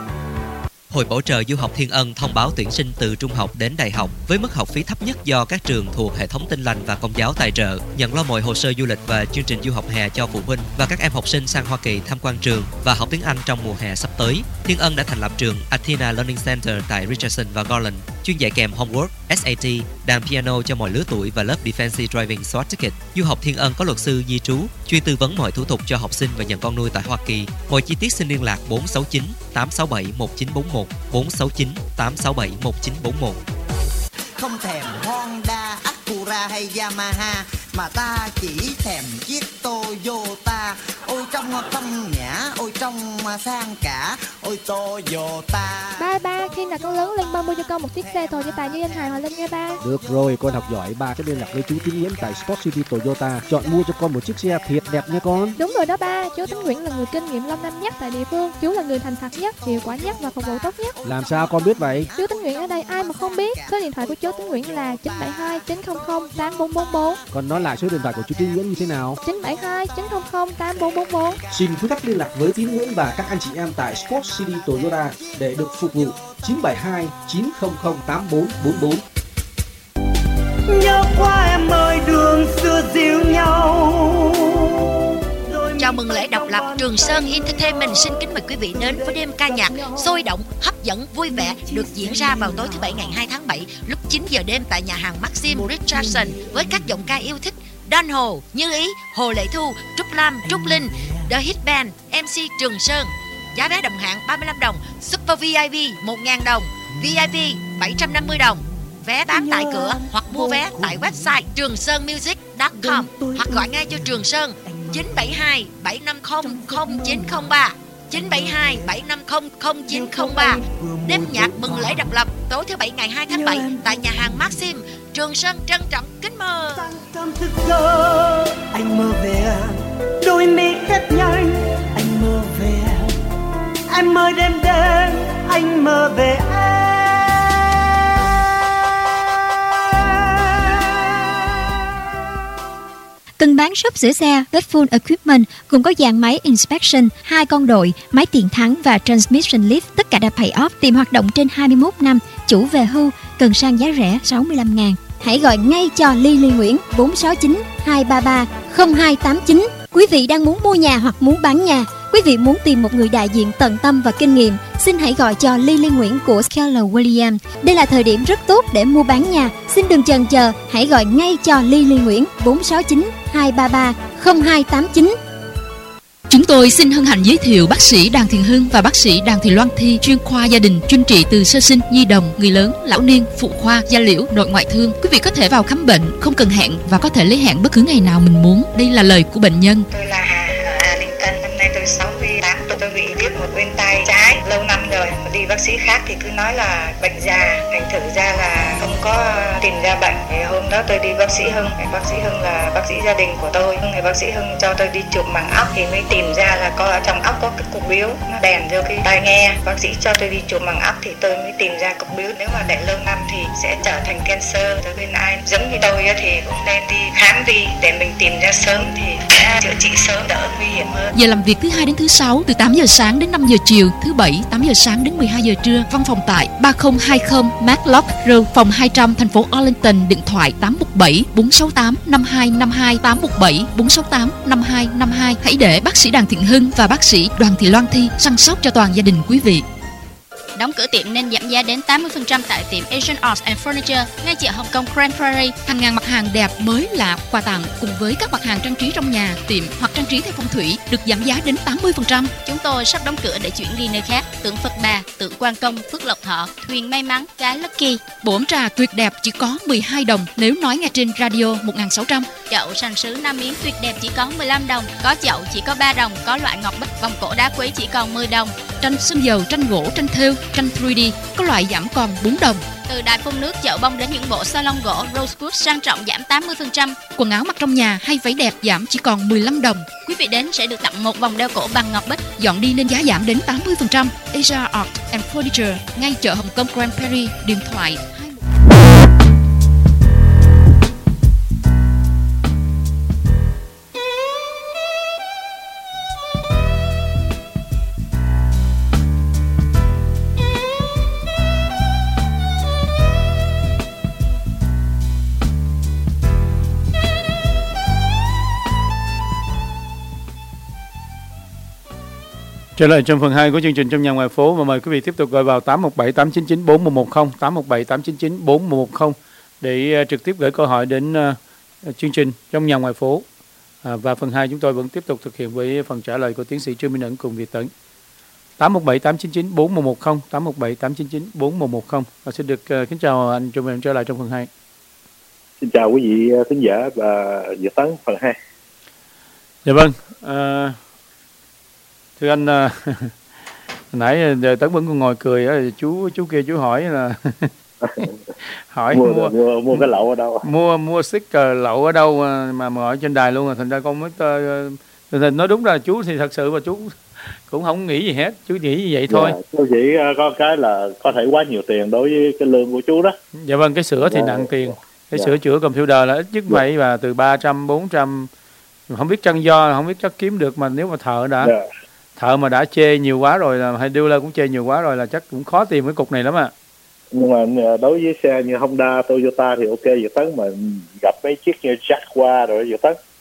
Hội Bảo trợ Du học Thiên Ân thông báo tuyển sinh từ trung học đến đại học với mức học phí thấp nhất do các trường thuộc hệ thống Tin Lành và Công giáo tài trợ, nhận lo mọi hồ sơ du lịch và chương trình du học hè cho phụ huynh và các em học sinh sang Hoa Kỳ tham quan trường và học tiếng Anh trong mùa hè sắp tới. Thiên Ân đã thành lập trường Athena Learning Center tại Richardson và Garland, chuyên dạy kèm homework, ét a tê, đàn piano cho mọi lứa tuổi và lớp Defensive Driving Swat Ticket. Du học Thiên Ân có luật sư di trú, chuyên tư vấn mọi thủ tục cho học sinh và nhận con nuôi tại Hoa Kỳ. Mọi chi tiết xin liên lạc bốn sáu chín tám sáu bảy một chín bốn một bốn sáu chín tám sáu bảy một chín bốn một. Không thèm Honda, Acura hay Yamaha, mà ta chỉ thèm chiếc Toyota. Ôi trong phong nhã, ôi trong sang cả, ôi Toyota. Ba ba, khi nào con lớn lên ba mua cho con một chiếc xe Toyota như anh Hải Hòa Linh nha ba. Được rồi, con học giỏi, ba sẽ liên lạc với chú Tín Nguyễn tại Sport City Toyota, chọn mua cho con một chiếc xe thiệt đẹp nha con. Đúng rồi đó ba, chú Tín Nguyễn là người kinh nghiệm lâu năm nhất tại địa phương, chú là người thành thật nhất, hiệu quả nhất và phục vụ tốt nhất. Làm sao con biết vậy? Chú Tín Nguyễn ở đây ai mà không biết. Số điện thoại của chú Tín Nguyễn là chín bảy hai chín không không tám bốn bốn bốn. Còn nói lại số điện thoại của chú Tín Nguyễn như thế nào? chín bảy hai chín không không tám bốn bốn bốn. Xin quý khách liên lạc với Tín Nguyễn và các anh chị em tại Sport City Toyota để được phục vụ. Chín bảy hai chín không không tám bốn bốn bốn. Nhớ qua em ơi, đường xưa dìu nhau. Chào mừng lễ đọc lập Trường Sơn Entertainment xin kính mời quý vị đến với đêm ca nhạc sôi động, hấp dẫn, vui vẻ được diễn ra vào tối thứ Bảy ngày hai tháng bảy lúc chín giờ đêm tại nhà hàng Maxim Richardson với các giọng ca yêu thích Đan Hồ, Như Ý, Hồ Lệ Thu, Trúc Lam, Trúc Linh, The Hit Band, em xê Trường Sơn. Giá vé đồng hạng ba mươi lăm đồng, Super vê i pê một nghìn đồng, vê i pê bảy trăm năm mươi đồng. Vé bán tại cửa hoặc mua vé tại website trường sơn music chấm com hoặc gọi ngay cho Trường Sơn chín bảy hai bảy năm không không chín không ba chín bảy hai bảy năm không không chín không ba. Đêm nhạc mừng lễ độc lập tối thứ Bảy ngày hai tháng bảy tại nhà hàng Maxim. Trường Sơn trân trọng kính mời. Anh mơ về, đôi mi khép nhanh. Anh mơ về, em mơ đêm đêm. Anh mơ về em. Cần bán shop sửa xe với full equipment gồm có dàn máy inspection, hai con đội, máy tiền thắng và transmission lift. Tất cả đã pay off, tìm hoạt động trên hai mươi mốt năm, chủ về hưu, cần sang giá rẻ sáu mươi lăm ngàn. Hãy gọi ngay cho Lily Nguyễn bốn sáu chín hai ba ba không hai tám chín. Quý vị đang muốn mua nhà hoặc muốn bán nhà, quý vị muốn tìm một người đại diện tận tâm và kinh nghiệm, xin hãy gọi cho Lily Nguyễn của Keller Williams. Đây là thời điểm rất tốt để mua bán nhà. Xin đừng chần chờ, hãy gọi ngay cho Lily Nguyễn bốn sáu chín hai ba ba không hai tám chín. Chúng tôi xin hân hạnh giới thiệu bác sĩ Đàm Thiện Hưng và bác sĩ Đàm Thị Loan Thi, chuyên khoa gia đình, chuyên trị từ sơ sinh, nhi đồng, người lớn, lão niên, phụ khoa, da liễu, nội ngoại thương. Quý vị có thể vào khám bệnh không cần hẹn và có thể lấy hẹn bất cứ ngày nào mình muốn. Đây là lời của bệnh nhân. Tôi là Hà ở Lincoln, năm nay tôi sáu mươi tám tuổi. Tôi bị điếc một bên tay trái lâu năm rồi. Đi bác sĩ khác thì cứ nói là bệnh già, thành thử ra là không có tìm ra bệnh. Thì hôm đó tôi đi bác sĩ Hưng, bác sĩ Hưng là bác sĩ gia đình của tôi. Người bác sĩ Hưng cho tôi đi chụp màng óc thì mới tìm ra là có ở trong óc có cái cục biếu nó đèn vô cái tai nghe. Bác sĩ cho tôi đi chụp màng óc thì tôi mới tìm ra cục biếu. Nếu mà để lâu năm thì sẽ trở thành cancer. Tôi khuyên ai giống như tôi thì cũng nên đi khám đi để mình tìm ra sớm thì sẽ chữa trị sớm, đỡ nguy hiểm hơn. Giờ làm việc thứ hai đến thứ sáu từ tám giờ sáng đến năm giờ chiều, thứ bảy tám giờ sáng đến mười hai giờ trưa. Văn phòng tại ba không hai không Matlock Road, phòng hai trăm, thành phố Arlington. Điện thoại tám một bảy bốn sáu tám năm hai năm hai, tám một bảy bốn sáu tám năm hai năm hai. Hãy để bác sĩ Đàm Thiện Hưng và bác sĩ Đoàn Thị Loan Thi săn sóc cho toàn gia đình quý vị. Đóng cửa tiệm nên giảm giá đến tám mươi phần trăm tại tiệm Asian Arts and Furniture ngay chợ Hồng Kông Grand Prairie. Hàng ngàn mặt hàng đẹp mới lạ, quà tặng cùng với các mặt hàng trang trí trong nhà, tiệm hoặc trang trí theo phong thủy được giảm giá đến tám mươi phần trăm. Chúng tôi sắp đóng cửa để chuyển đi nơi khác. Tượng Phật Bà, tượng Quan Công, Phước Lộc Thọ, thuyền may mắn, cái Lucky. Bộ ấm trà tuyệt đẹp chỉ có mười hai đồng nếu nói nghe trên radio một nghìn sáu trăm. Chậu sành sứ năm miếng tuyệt đẹp chỉ có mười lăm đồng. Có chậu chỉ có ba đồng. Có loại ngọc bích vòng cổ đá quý chỉ còn mười đồng. Tranh sơn dầu, tranh gỗ, tranh thêu, tranh ba D có loại giảm còn bốn đồng. Từ đài phun nước, chậu bông đến những bộ salon gỗ Rosewood sang trọng giảm tám mươi phần trăm. Quần áo mặc trong nhà hay váy đẹp giảm chỉ còn mười lăm đồng. Quý vị đến sẽ được tặng một vòng đeo cổ bằng ngọc bích. Dọn đi nên giá giảm đến tám mươi phần trăm. Asia Art and Furniture ngay chợ Hồng Kông Grand Prairie. Điện thoại Trở lại trong phần hai của chương trình Trong Nhà Ngoài Phố và mời quý vị tiếp tục gọi vào tám một bảy tám chín chín bốn một một không, tám một bảy tám chín chín bốn một một không để uh, trực tiếp gửi câu hỏi đến uh, chương trình Trong Nhà Ngoài Phố. Uh, và phần hai chúng tôi vẫn tiếp tục thực hiện với phần trả lời của tiến sĩ Trương Minh Ẩn cùng Việt Tấn. tám một bảy tám chín chín bốn một một không, tám một bảy tám chín chín bốn một một không. Và xin được uh, kính chào anh Trương Minh Ẩn trở lại trong phần hai. Xin chào quý vị khán giả và Việt Tấn phần hai. Dạ vâng. Uh, Thưa anh, nãy giờ Tấn vẫn còn ngồi cười, chú chú kia chú hỏi là hỏi mua, mua, mua mua cái lậu ở đâu? Mua mua sticker lậu ở đâu mà mà ở trên đài luôn rồi, thành ra con mới tơ, nói đúng là chú thì thật sự mà chú cũng không nghĩ gì hết, chú nghĩ như vậy thôi. Dạ, chú chỉ có cái là có thể quá nhiều tiền đối với cái lương của chú đó. Dạ vâng, cái sửa thì dạ, nặng tiền, cái dạ. sửa chữa computer là ít nhất dạ. vậy và từ ba trăm bốn trăm, không biết chăng do không biết chắc kiếm được, mà nếu mà thợ đã dạ. thợ mà đã chê nhiều quá rồi là hay dealer cũng chê nhiều quá rồi là chắc cũng khó tìm cái cục này lắm ạ. Nhưng mà đối với xe như Honda, Toyota thì ok Việt Tấn, mà gặp mấy chiếc như Jaguar rồi Việt Tấn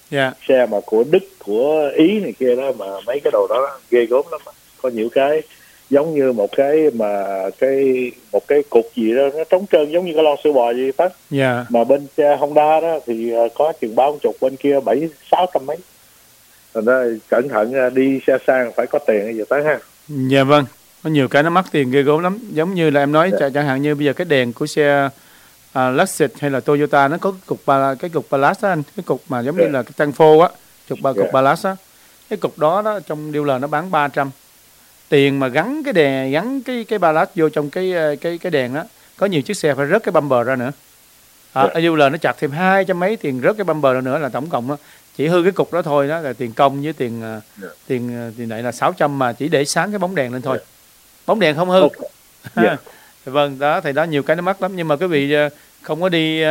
Yeah. Xe mà của Đức, của Ý này kia đó, mà mấy cái đồ đó, đó ghê gớm lắm. Có nhiều cái giống như một cái mà cái một cái cục gì đó nó trống trơn giống như cái lon sữa bò gì đó. Yeah. Mà bên xe Honda đó thì có chừng ba chục, bên kia bảy sáu trăm mấy. Thành ra cẩn thận, đi xe sang phải có tiền gì tới ha. Dạ vâng, có nhiều cái nó mắc tiền ghê gớm lắm. Giống như là em nói, yeah. chẳng hạn như bây giờ cái đèn của xe uh, Lexus hay là Toyota nó có cái cục ba, cái cục ballast á anh, cái cục mà giống yeah. như là cái tăng phô á, cục ba cục yeah. ballast á, cái cục đó đó trong dealer nó bán ba trăm. Tiền mà gắn cái đèn, gắn cái cái ballast vô trong cái cái cái đèn đó, có nhiều chiếc xe phải rớt cái bumper ra nữa. À, yeah. dealer nó chặt thêm hai trăm mấy tiền rớt cái bumper ra nữa, là tổng cộng đó, chỉ hư cái cục đó thôi đó là tiền công với tiền yeah. tiền tiền này là sáu trăm, mà chỉ để sáng cái bóng đèn lên thôi. Yeah. Bóng đèn không hư. Okay. Yeah. Vâng, đó thì đó nhiều cái nó mắc lắm, nhưng mà quý vị không có đi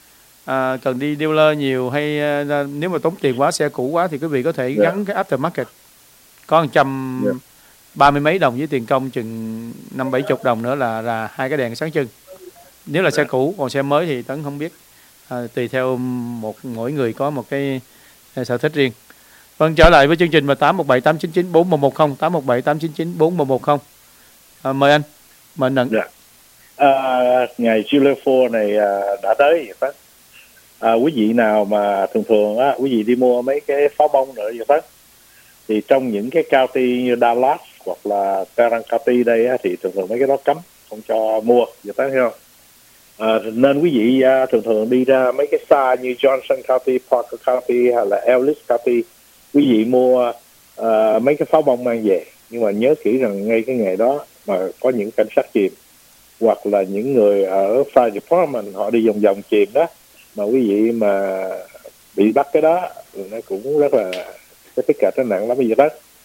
à, cần đi dealer nhiều, hay à, nếu mà tốn tiền quá, xe cũ quá thì quý vị có thể yeah. gắn cái aftermarket có một trăm ba mươi mấy đồng với tiền công chừng năm bảy chục đồng nữa là là hai cái đèn sáng trưng. Nếu là yeah. xe cũ, còn xe mới thì Tấn không biết, à, tùy theo một mỗi người có một cái sở thích riêng. Vâng, trở lại với chương trình mà tám một bảy tám chín chín bốn một một không, tám một bảy tám chín chín bốn một một không. À, mời anh, mời anh Nận. Yeah. À, ngày July fourth này à, đã tới vậy đó. À, quý vị nào mà thường thường á, quý vị đi mua mấy cái pháo bông nữa vậy đó, thì trong những cái county như Dallas hoặc là Tarrant County đây á, thì thường thường mấy cái đó cấm, không cho mua vậy đó, hiểu không? À, nên quý vị à, thường thường đi ra mấy cái xa như Johnson County, Parker County hay là Ellis County, quý vị mua à, mấy cái pháo bông mang về, nhưng mà nhớ kỹ rằng ngay cái ngày đó mà có những cảnh sát chìm hoặc là những người ở fire department họ đi vòng vòng chìm đó, mà quý vị mà bị bắt cái đó nó cũng rất là cái tất cả nó nặng lắm bây giờ đó.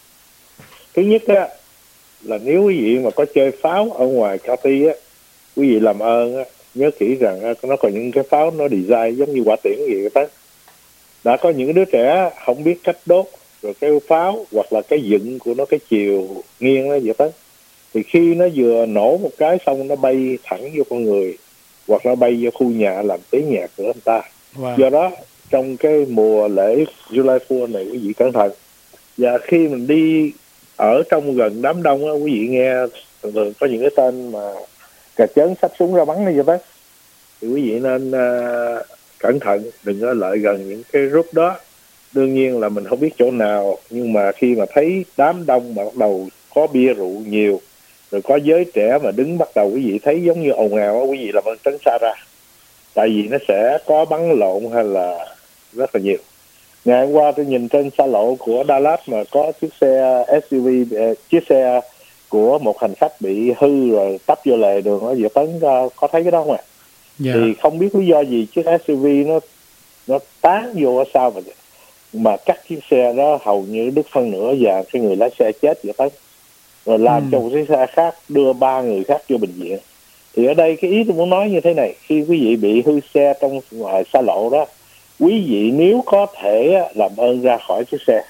Thứ nhất á là nếu quý vị mà có chơi pháo ở ngoài county á, quý vị làm ơn á, nhớ kỹ rằng á, nó còn những cái pháo nó design giống như quả tiễn gì đó. Đã có những đứa trẻ không biết cách đốt rồi cái pháo hoặc là cái dựng của nó, cái chiều nghiêng nó vậy đó, thì khi nó vừa nổ một cái xong nó bay thẳng vô con người hoặc nó bay vô khu nhà làm tế nhạc của người ta. Wow. Do đó trong cái mùa lễ July fourth này quý vị cẩn thận, và khi mình đi ở trong gần đám đông á, quý vị nghe thường thường có những cái tên mà cà chớn xách súng ra bắn như vậy đó, thì quý vị nên uh, cẩn thận, đừng có lại gần những cái group đó. Đương nhiên là mình không biết chỗ nào, nhưng mà khi mà thấy đám đông mà bắt đầu có bia rượu nhiều, rồi có giới trẻ mà đứng bắt đầu quý vị thấy giống như ồn ào, quý vị làm ơn tránh xa ra, tại vì nó sẽ có bắn lộn hay là rất là nhiều. Ngày hôm qua tôi nhìn trên xa lộ của Dallas mà có chiếc xe ét u vê, chiếc xe của một hành khách bị hư rồi tấp vô lề đường ở giữa Tấn, có thấy cái đó không ạ? Yeah. Thì không biết lý do gì chiếc ét u vê nó nó tán vô ở sau mà mà cắt chiếc xe đó hầu như đứt phân nửa và cái người lái xe chết vậy Tấn, rồi làm ừ. cho một chiếc xe khác đưa ba người khác vô bệnh viện. Thì ở đây cái ý tôi muốn nói như thế này, khi quý vị bị hư xe trong ngoài xa lộ đó, quý vị nếu có thể làm ơn ra khỏi chiếc xe,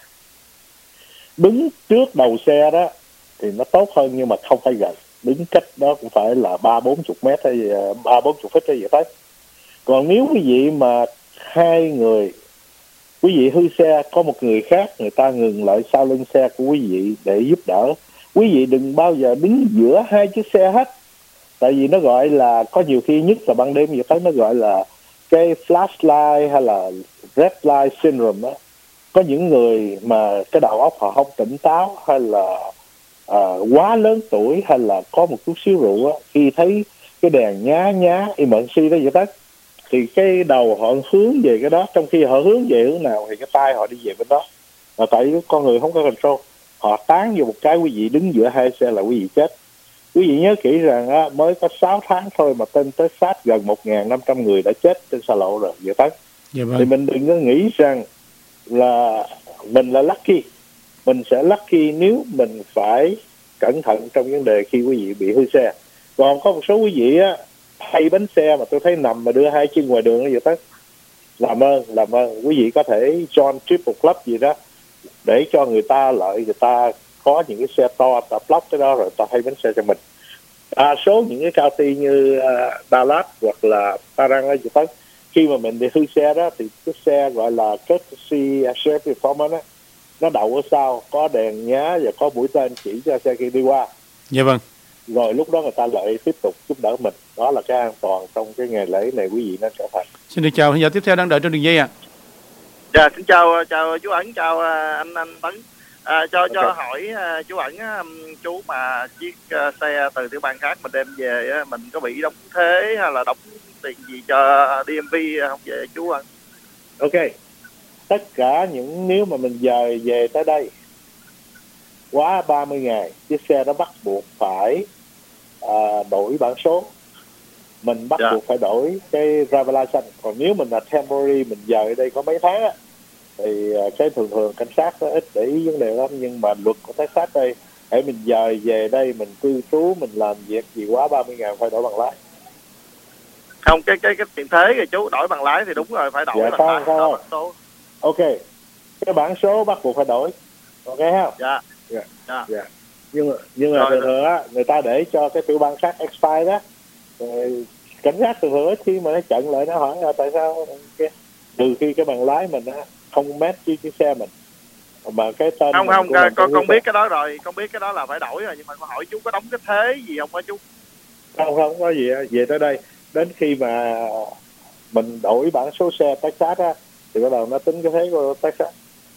đứng trước đầu xe đó thì nó tốt hơn, nhưng mà không phải gần, đứng cách đó cũng phải là ba bốn chục mét hay ba bốn chục feet hay gì tới. Còn nếu quý vị mà hai người, quý vị hư xe, có một người khác người ta ngừng lại sau lưng xe của quý vị để giúp đỡ, quý vị đừng bao giờ đứng giữa hai chiếc xe hết, tại vì nó gọi là, có nhiều khi nhất là ban đêm vậy tới, nó gọi là cái flashlight hay là red light syndrome đó. Có những người mà cái đầu óc họ không tỉnh táo, hay là à, quá lớn tuổi, hay là có một chút xíu rượu á, khi thấy cái đèn nhá nhá emergency đó vậy đó, thì cái đầu họ hướng về cái đó, trong khi họ hướng về hướng nào thì cái tay họ đi về bên đó. Và tại con người không có control, họ tán vô một cái, quý vị đứng giữa hai xe là quý vị chết. Quý vị nhớ kỹ rằng á, mới có sáu tháng thôi mà tên tới sát gần một nghìn năm trăm người đã chết trên xa lộ rồi vậy đó. Dạ vâng. Thì mình đừng có nghĩ rằng là mình là lucky, mình sẽ lucky nếu mình phải cẩn thận trong vấn đề khi quý vị bị hư xe. Còn có một số quý vị á, thay bánh xe mà tôi thấy nằm mà đưa hai chân ngoài đường nó vậy đó, làm ơn làm ơn quý vị có thể join triple club gì đó để cho người ta lợi, người ta có những cái xe to ta block cái đó rồi ta thay bánh xe cho mình. Đa số những cái county như uh, Dallas hoặc là Tarrant gì đó khi mà mình đi hư xe đó thì cái xe gọi là courtesy shared performance á, nó đậu ở sau, có đèn nhá và có mũi tên chỉ cho xe kia đi qua. Dạ vâng. Rồi lúc đó người ta lại tiếp tục giúp đỡ mình. Đó là cái an toàn trong cái ngày lễ này quý vị nó trở thành. Xin được chào khán giả tiếp theo đang đợi trên đường dây ạ. À. Dạ, xin chào chào chú Ẩn, chào anh anh Tấn. À, cho cho okay. hỏi uh, chú Ẩn, uh, chú mà chiếc uh, xe từ tiểu bang khác mình đem về uh, mình có bị đóng thế hay là đóng tiền gì cho đê em vê không về chú Ẩn? Ok, tất cả những nếu mà mình dời về tới đây quá ba mươi ngày, chiếc xe đó bắt buộc phải uh, đổi bản số. Mình bắt yeah. buộc phải đổi cái driver license. Còn nếu mình là temporary, mình dời ở đây có mấy tháng á, thì cái thường thường cảnh sát nó ít để ý vấn đề lắm. Nhưng mà luật của Texas đây, hãy mình dời về đây, mình cư trú, mình làm việc gì quá ba mươi ngàn phải đổi bằng lái. Không, cái cái cái tiền thế thì chú đổi bằng lái thì đúng rồi, phải đổi dạ, bằng không, lái, không, đổi không. bản số. Ok, cái bản số bắt buộc phải đổi. Ok không? Dạ. Dạ. Dạ. dạ. Nhưng mà nhưng mà thường thường á, người ta để cho cái tiểu bang khác expire đó. Rồi cảnh sát thường thường khi mà nó chặn lại nó hỏi tại sao cái trừ khi cái bằng lái mình á không match với cái xe mình mà cái tên không không con con, con biết cái đó rồi, con biết cái đó là phải đổi rồi, nhưng mà con hỏi chú có đóng cái thế gì không hả chú? Không không có gì, về tới đây đến khi mà mình đổi bản số xe Texas á thì bắt đầu nó tính cái thế của Texas.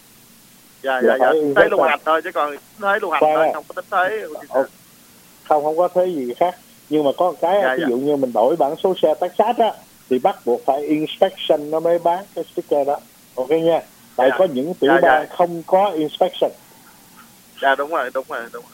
Dạ dạ dạ, thế lưu hành thôi chứ còn thế lưu hành thôi, không có tính thế. Không không có thế gì khác, nhưng mà có một cái dạ, ví dụ dạ. như mình đổi bản số xe Texas á thì bắt buộc phải inspection nó mới bán cái sticker đó. Ok nha. Tại dạ. có những tiểu dạ, bang dạ. không có inspection. Dạ đúng rồi, đúng rồi, đúng rồi.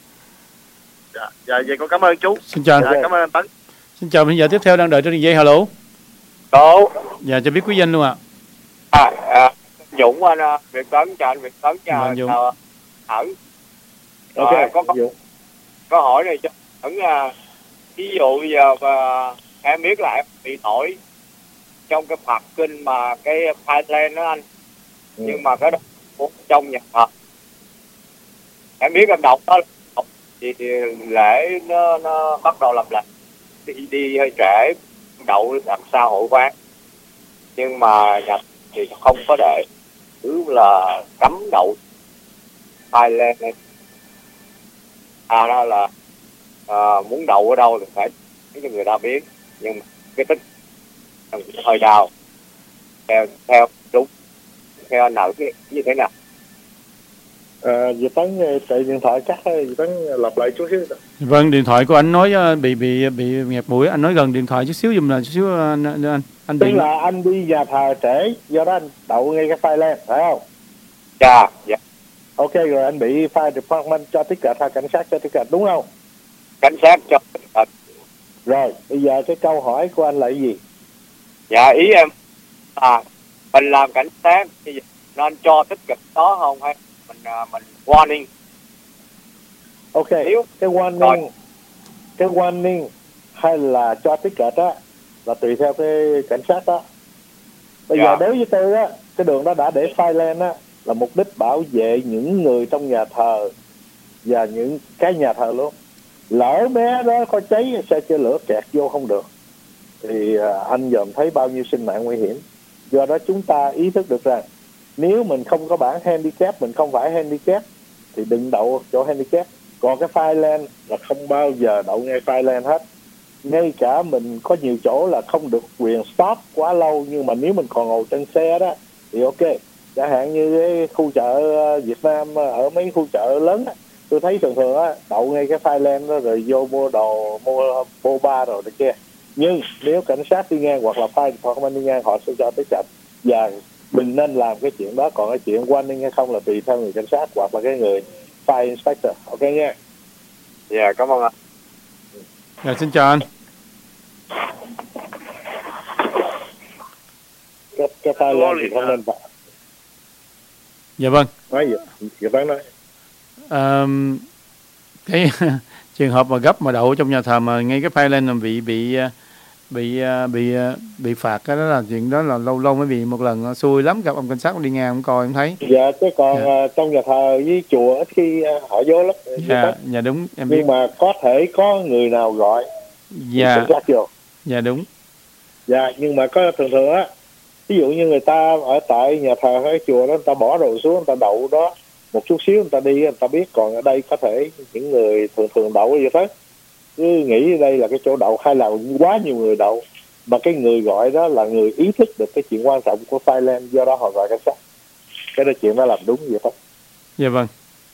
Dạ, dạ vậy con cảm ơn chú. Xin chào. Dạ, okay. Cảm ơn anh Tấn. Xin chào khán giả tiếp theo đang đợi trên đường dây. Hello. Hello. Dạ cho biết quý danh luôn ạ. À, à Dũng anh Việt Tấn, chào anh Việt Tấn, chào chào Ẩn. Ok. À, có, có, có hỏi này cho Ẩn à, ví dụ bây giờ mà em biết là em bị nổi trong cái phạt kinh mà cái Thailand đó anh, ừ. nhưng mà cái đó trong nhà Phật em biết em đọc đó thì, thì lễ nó nó bắt đầu làm lại đi, đi hơi trễ đậu làm sao hộ quán, nhưng mà nhà thì không có để cứ là cấm đậu Thailand này. À đó là à, muốn đậu ở đâu thì phải nói cho người ta biết, nhưng mà cái tính hơi đau theo theo đúng theo anh Nợ như thế nào? À, Việt Tấn chạy điện thoại chắc Việt Tấn lặp lại chút xíu. Vâng, điện thoại của anh nói bị bị bị nghẹt mũi, anh nói gần điện thoại chút xíu giùm là chút xíu anh anh anh tức là anh đi nhà thờ trễ do đó anh đậu ngay cái file lên phải không? Dạ dạ. Ok rồi anh bị fire department cho ticket hay cảnh sát cho ticket đúng không? Cảnh sát cho ticket. Rồi bây giờ cái câu hỏi của anh là cái gì? Dạ ý em à mình làm cảnh sát thì nên cho ticket đó không hay mình mình warning? Ok. Nếu cái warning rồi. cái warning hay là cho ticket á là tùy theo cái cảnh sát đó. Bây dạ. giờ đối với tôi á, cái đường đó đã để file lên á là mục đích bảo vệ những người trong nhà thờ và những cái nhà thờ luôn. Lỡ bé đó có cháy xe chữa lửa kẹt vô không được thì anh dòm thấy bao nhiêu sinh mạng nguy hiểm. Do đó chúng ta ý thức được rằng nếu mình không có bản handicap, mình không phải handicap thì đừng đậu chỗ handicap. Còn cái file lane là không bao giờ đậu ngay file lane hết. Ngay cả mình có nhiều chỗ là không được quyền stop quá lâu, nhưng mà nếu mình còn ngồi trên xe đó thì ok. Chẳng hạn như cái khu chợ Việt Nam ở mấy khu chợ lớn á, tôi thấy thường thường á đậu ngay cái file lane đó rồi vô mua đồ, mua boba rồi này kia. Nhưng nếu cảnh sát đi ngang hoặc là fire department đi ngang họ sẽ cho tới chậm và mình nên làm cái chuyện đó. Còn cái chuyện warning hay không là tùy theo người cảnh sát hoặc là cái người fire inspector. Ok nha. Dạ yeah, cảm ơn anh. Dạ xin chào anh. Cái, cái file lane thì không nên phải. Dạ vâng. Nói gì? Dạ vâng nói. À, cái trường hợp mà gấp mà đậu trong nhà thờ mà ngay cái file lên là bị bị bị bị bị phạt, cái đó là chuyện đó là lâu lâu mới bị một lần, xui lắm, gặp ông cảnh sát đi ngang không coi không thấy. Dạ chứ còn dạ. trong nhà thờ với chùa ít khi họ vô lắm. Dạ dạ đúng em biết. Nhưng mà có thể có người nào gọi dạ cảnh sát vô. Dạ đúng. Dạ, nhưng mà có thường thường á, ví dụ như người ta ở tại nhà thờ hay chùa đó, người ta bỏ đồ xuống, người ta đậu đó một chút xíu, người ta đi, người ta biết. Còn ở đây có thể những người thường thường đậu vậy thế, cứ nghĩ đây là cái chỗ đậu, hay là quá nhiều người đậu, mà cái người gọi đó là người ý thức được cái chuyện quan trọng của Thailand, do đó họ gọi cảnh sát. Cái đó chuyện đó làm đúng vậy thôi. Dạ vâng.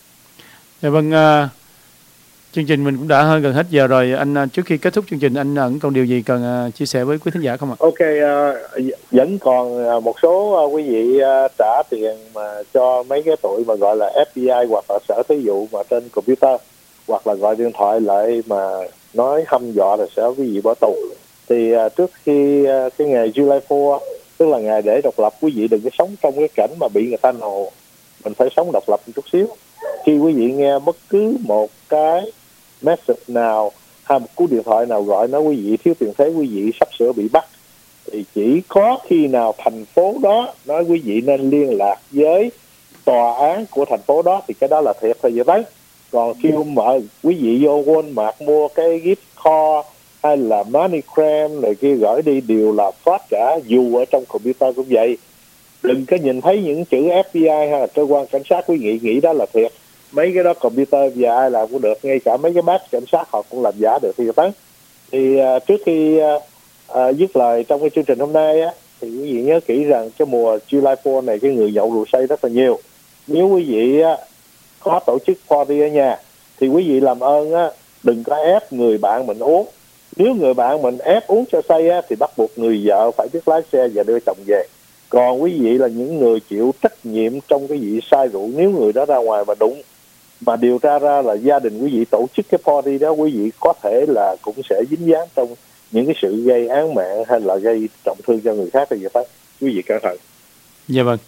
Dạ vâng, uh, chương trình mình cũng đã hơn gần hết giờ rồi. Anh uh, trước khi kết thúc chương trình, anh vẫn còn điều gì cần uh, chia sẻ với quý thính giả không ạ? Ok, uh, vẫn còn uh, một số uh, quý vị uh, trả tiền mà cho mấy cái tụi mà gọi là ép bê i hoặc là sở thí dụ mà trên computer, hoặc là gọi điện thoại lại mà nói hăm dọa là sẽ quý vị bỏ tù. Thì uh, trước khi uh, cái ngày July fourth, tức là ngày để độc lập, quý vị đừng có sống trong cái cảnh mà bị người ta nổ. Mình phải sống độc lập một chút xíu. Khi quý vị nghe bất cứ một cái message nào hay một cú điện thoại nào gọi nói quý vị thiếu tiền thuế, quý vị sắp sửa bị bắt, thì chỉ có khi nào thành phố đó nói quý vị nên liên lạc với tòa án của thành phố đó thì cái đó là thiệt thôi vậy đấy. Còn khi mà quý vị vô Walmart mua cái gift card hay là MoneyGram này kia gửi đi đều là fraud cả, dù ở trong computer cũng vậy. Đừng có nhìn thấy những chữ ép bê i hay là cơ quan cảnh sát quý vị nghĩ đó là thiệt. Mấy cái đó computer và ai làm cũng được, ngay cả mấy cái bác cảnh sát họ cũng làm giả được thì tới. Thì uh, trước khi uh, uh, dứt lời trong cái chương trình hôm nay á, thì quý vị nhớ kỹ rằng cái mùa July fourth này cái người nhậu rượu say rất là nhiều. Nếu quý vị uh, có tổ chức party ở nhà thì quý vị làm ơn á, đừng có ép người bạn mình uống. Nếu người bạn mình ép uống cho say á, thì bắt buộc người vợ phải biết lái xe và đưa chồng về. Còn quý vị là những người chịu trách nhiệm trong cái vị say rượu, nếu người đó ra ngoài mà đụng mà điều tra ra là gia đình quý vị tổ chức cái party đó, quý vị có thể là cũng sẽ dính dáng trong những cái sự gây án mạng hay là gây trọng thương cho người khác thì vậy. Quý vị cẩn thận. Dạ vâng.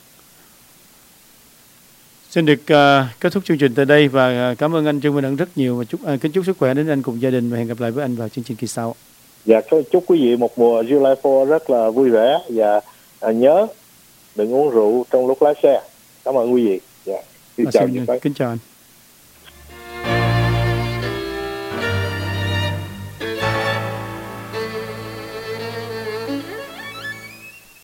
Xin được uh, kết thúc chương trình tại đây và uh, cảm ơn anh Trương Minh Ẩn rất nhiều và chúc uh, kính chúc sức khỏe đến anh cùng gia đình và hẹn gặp lại với anh vào chương trình kỳ sau. Dạ, chúc quý vị một mùa July fourth rất là vui vẻ và uh, nhớ đừng uống rượu trong lúc lái xe. Cảm ơn quý vị. Dạ. Xin chào, xin, kính chào anh.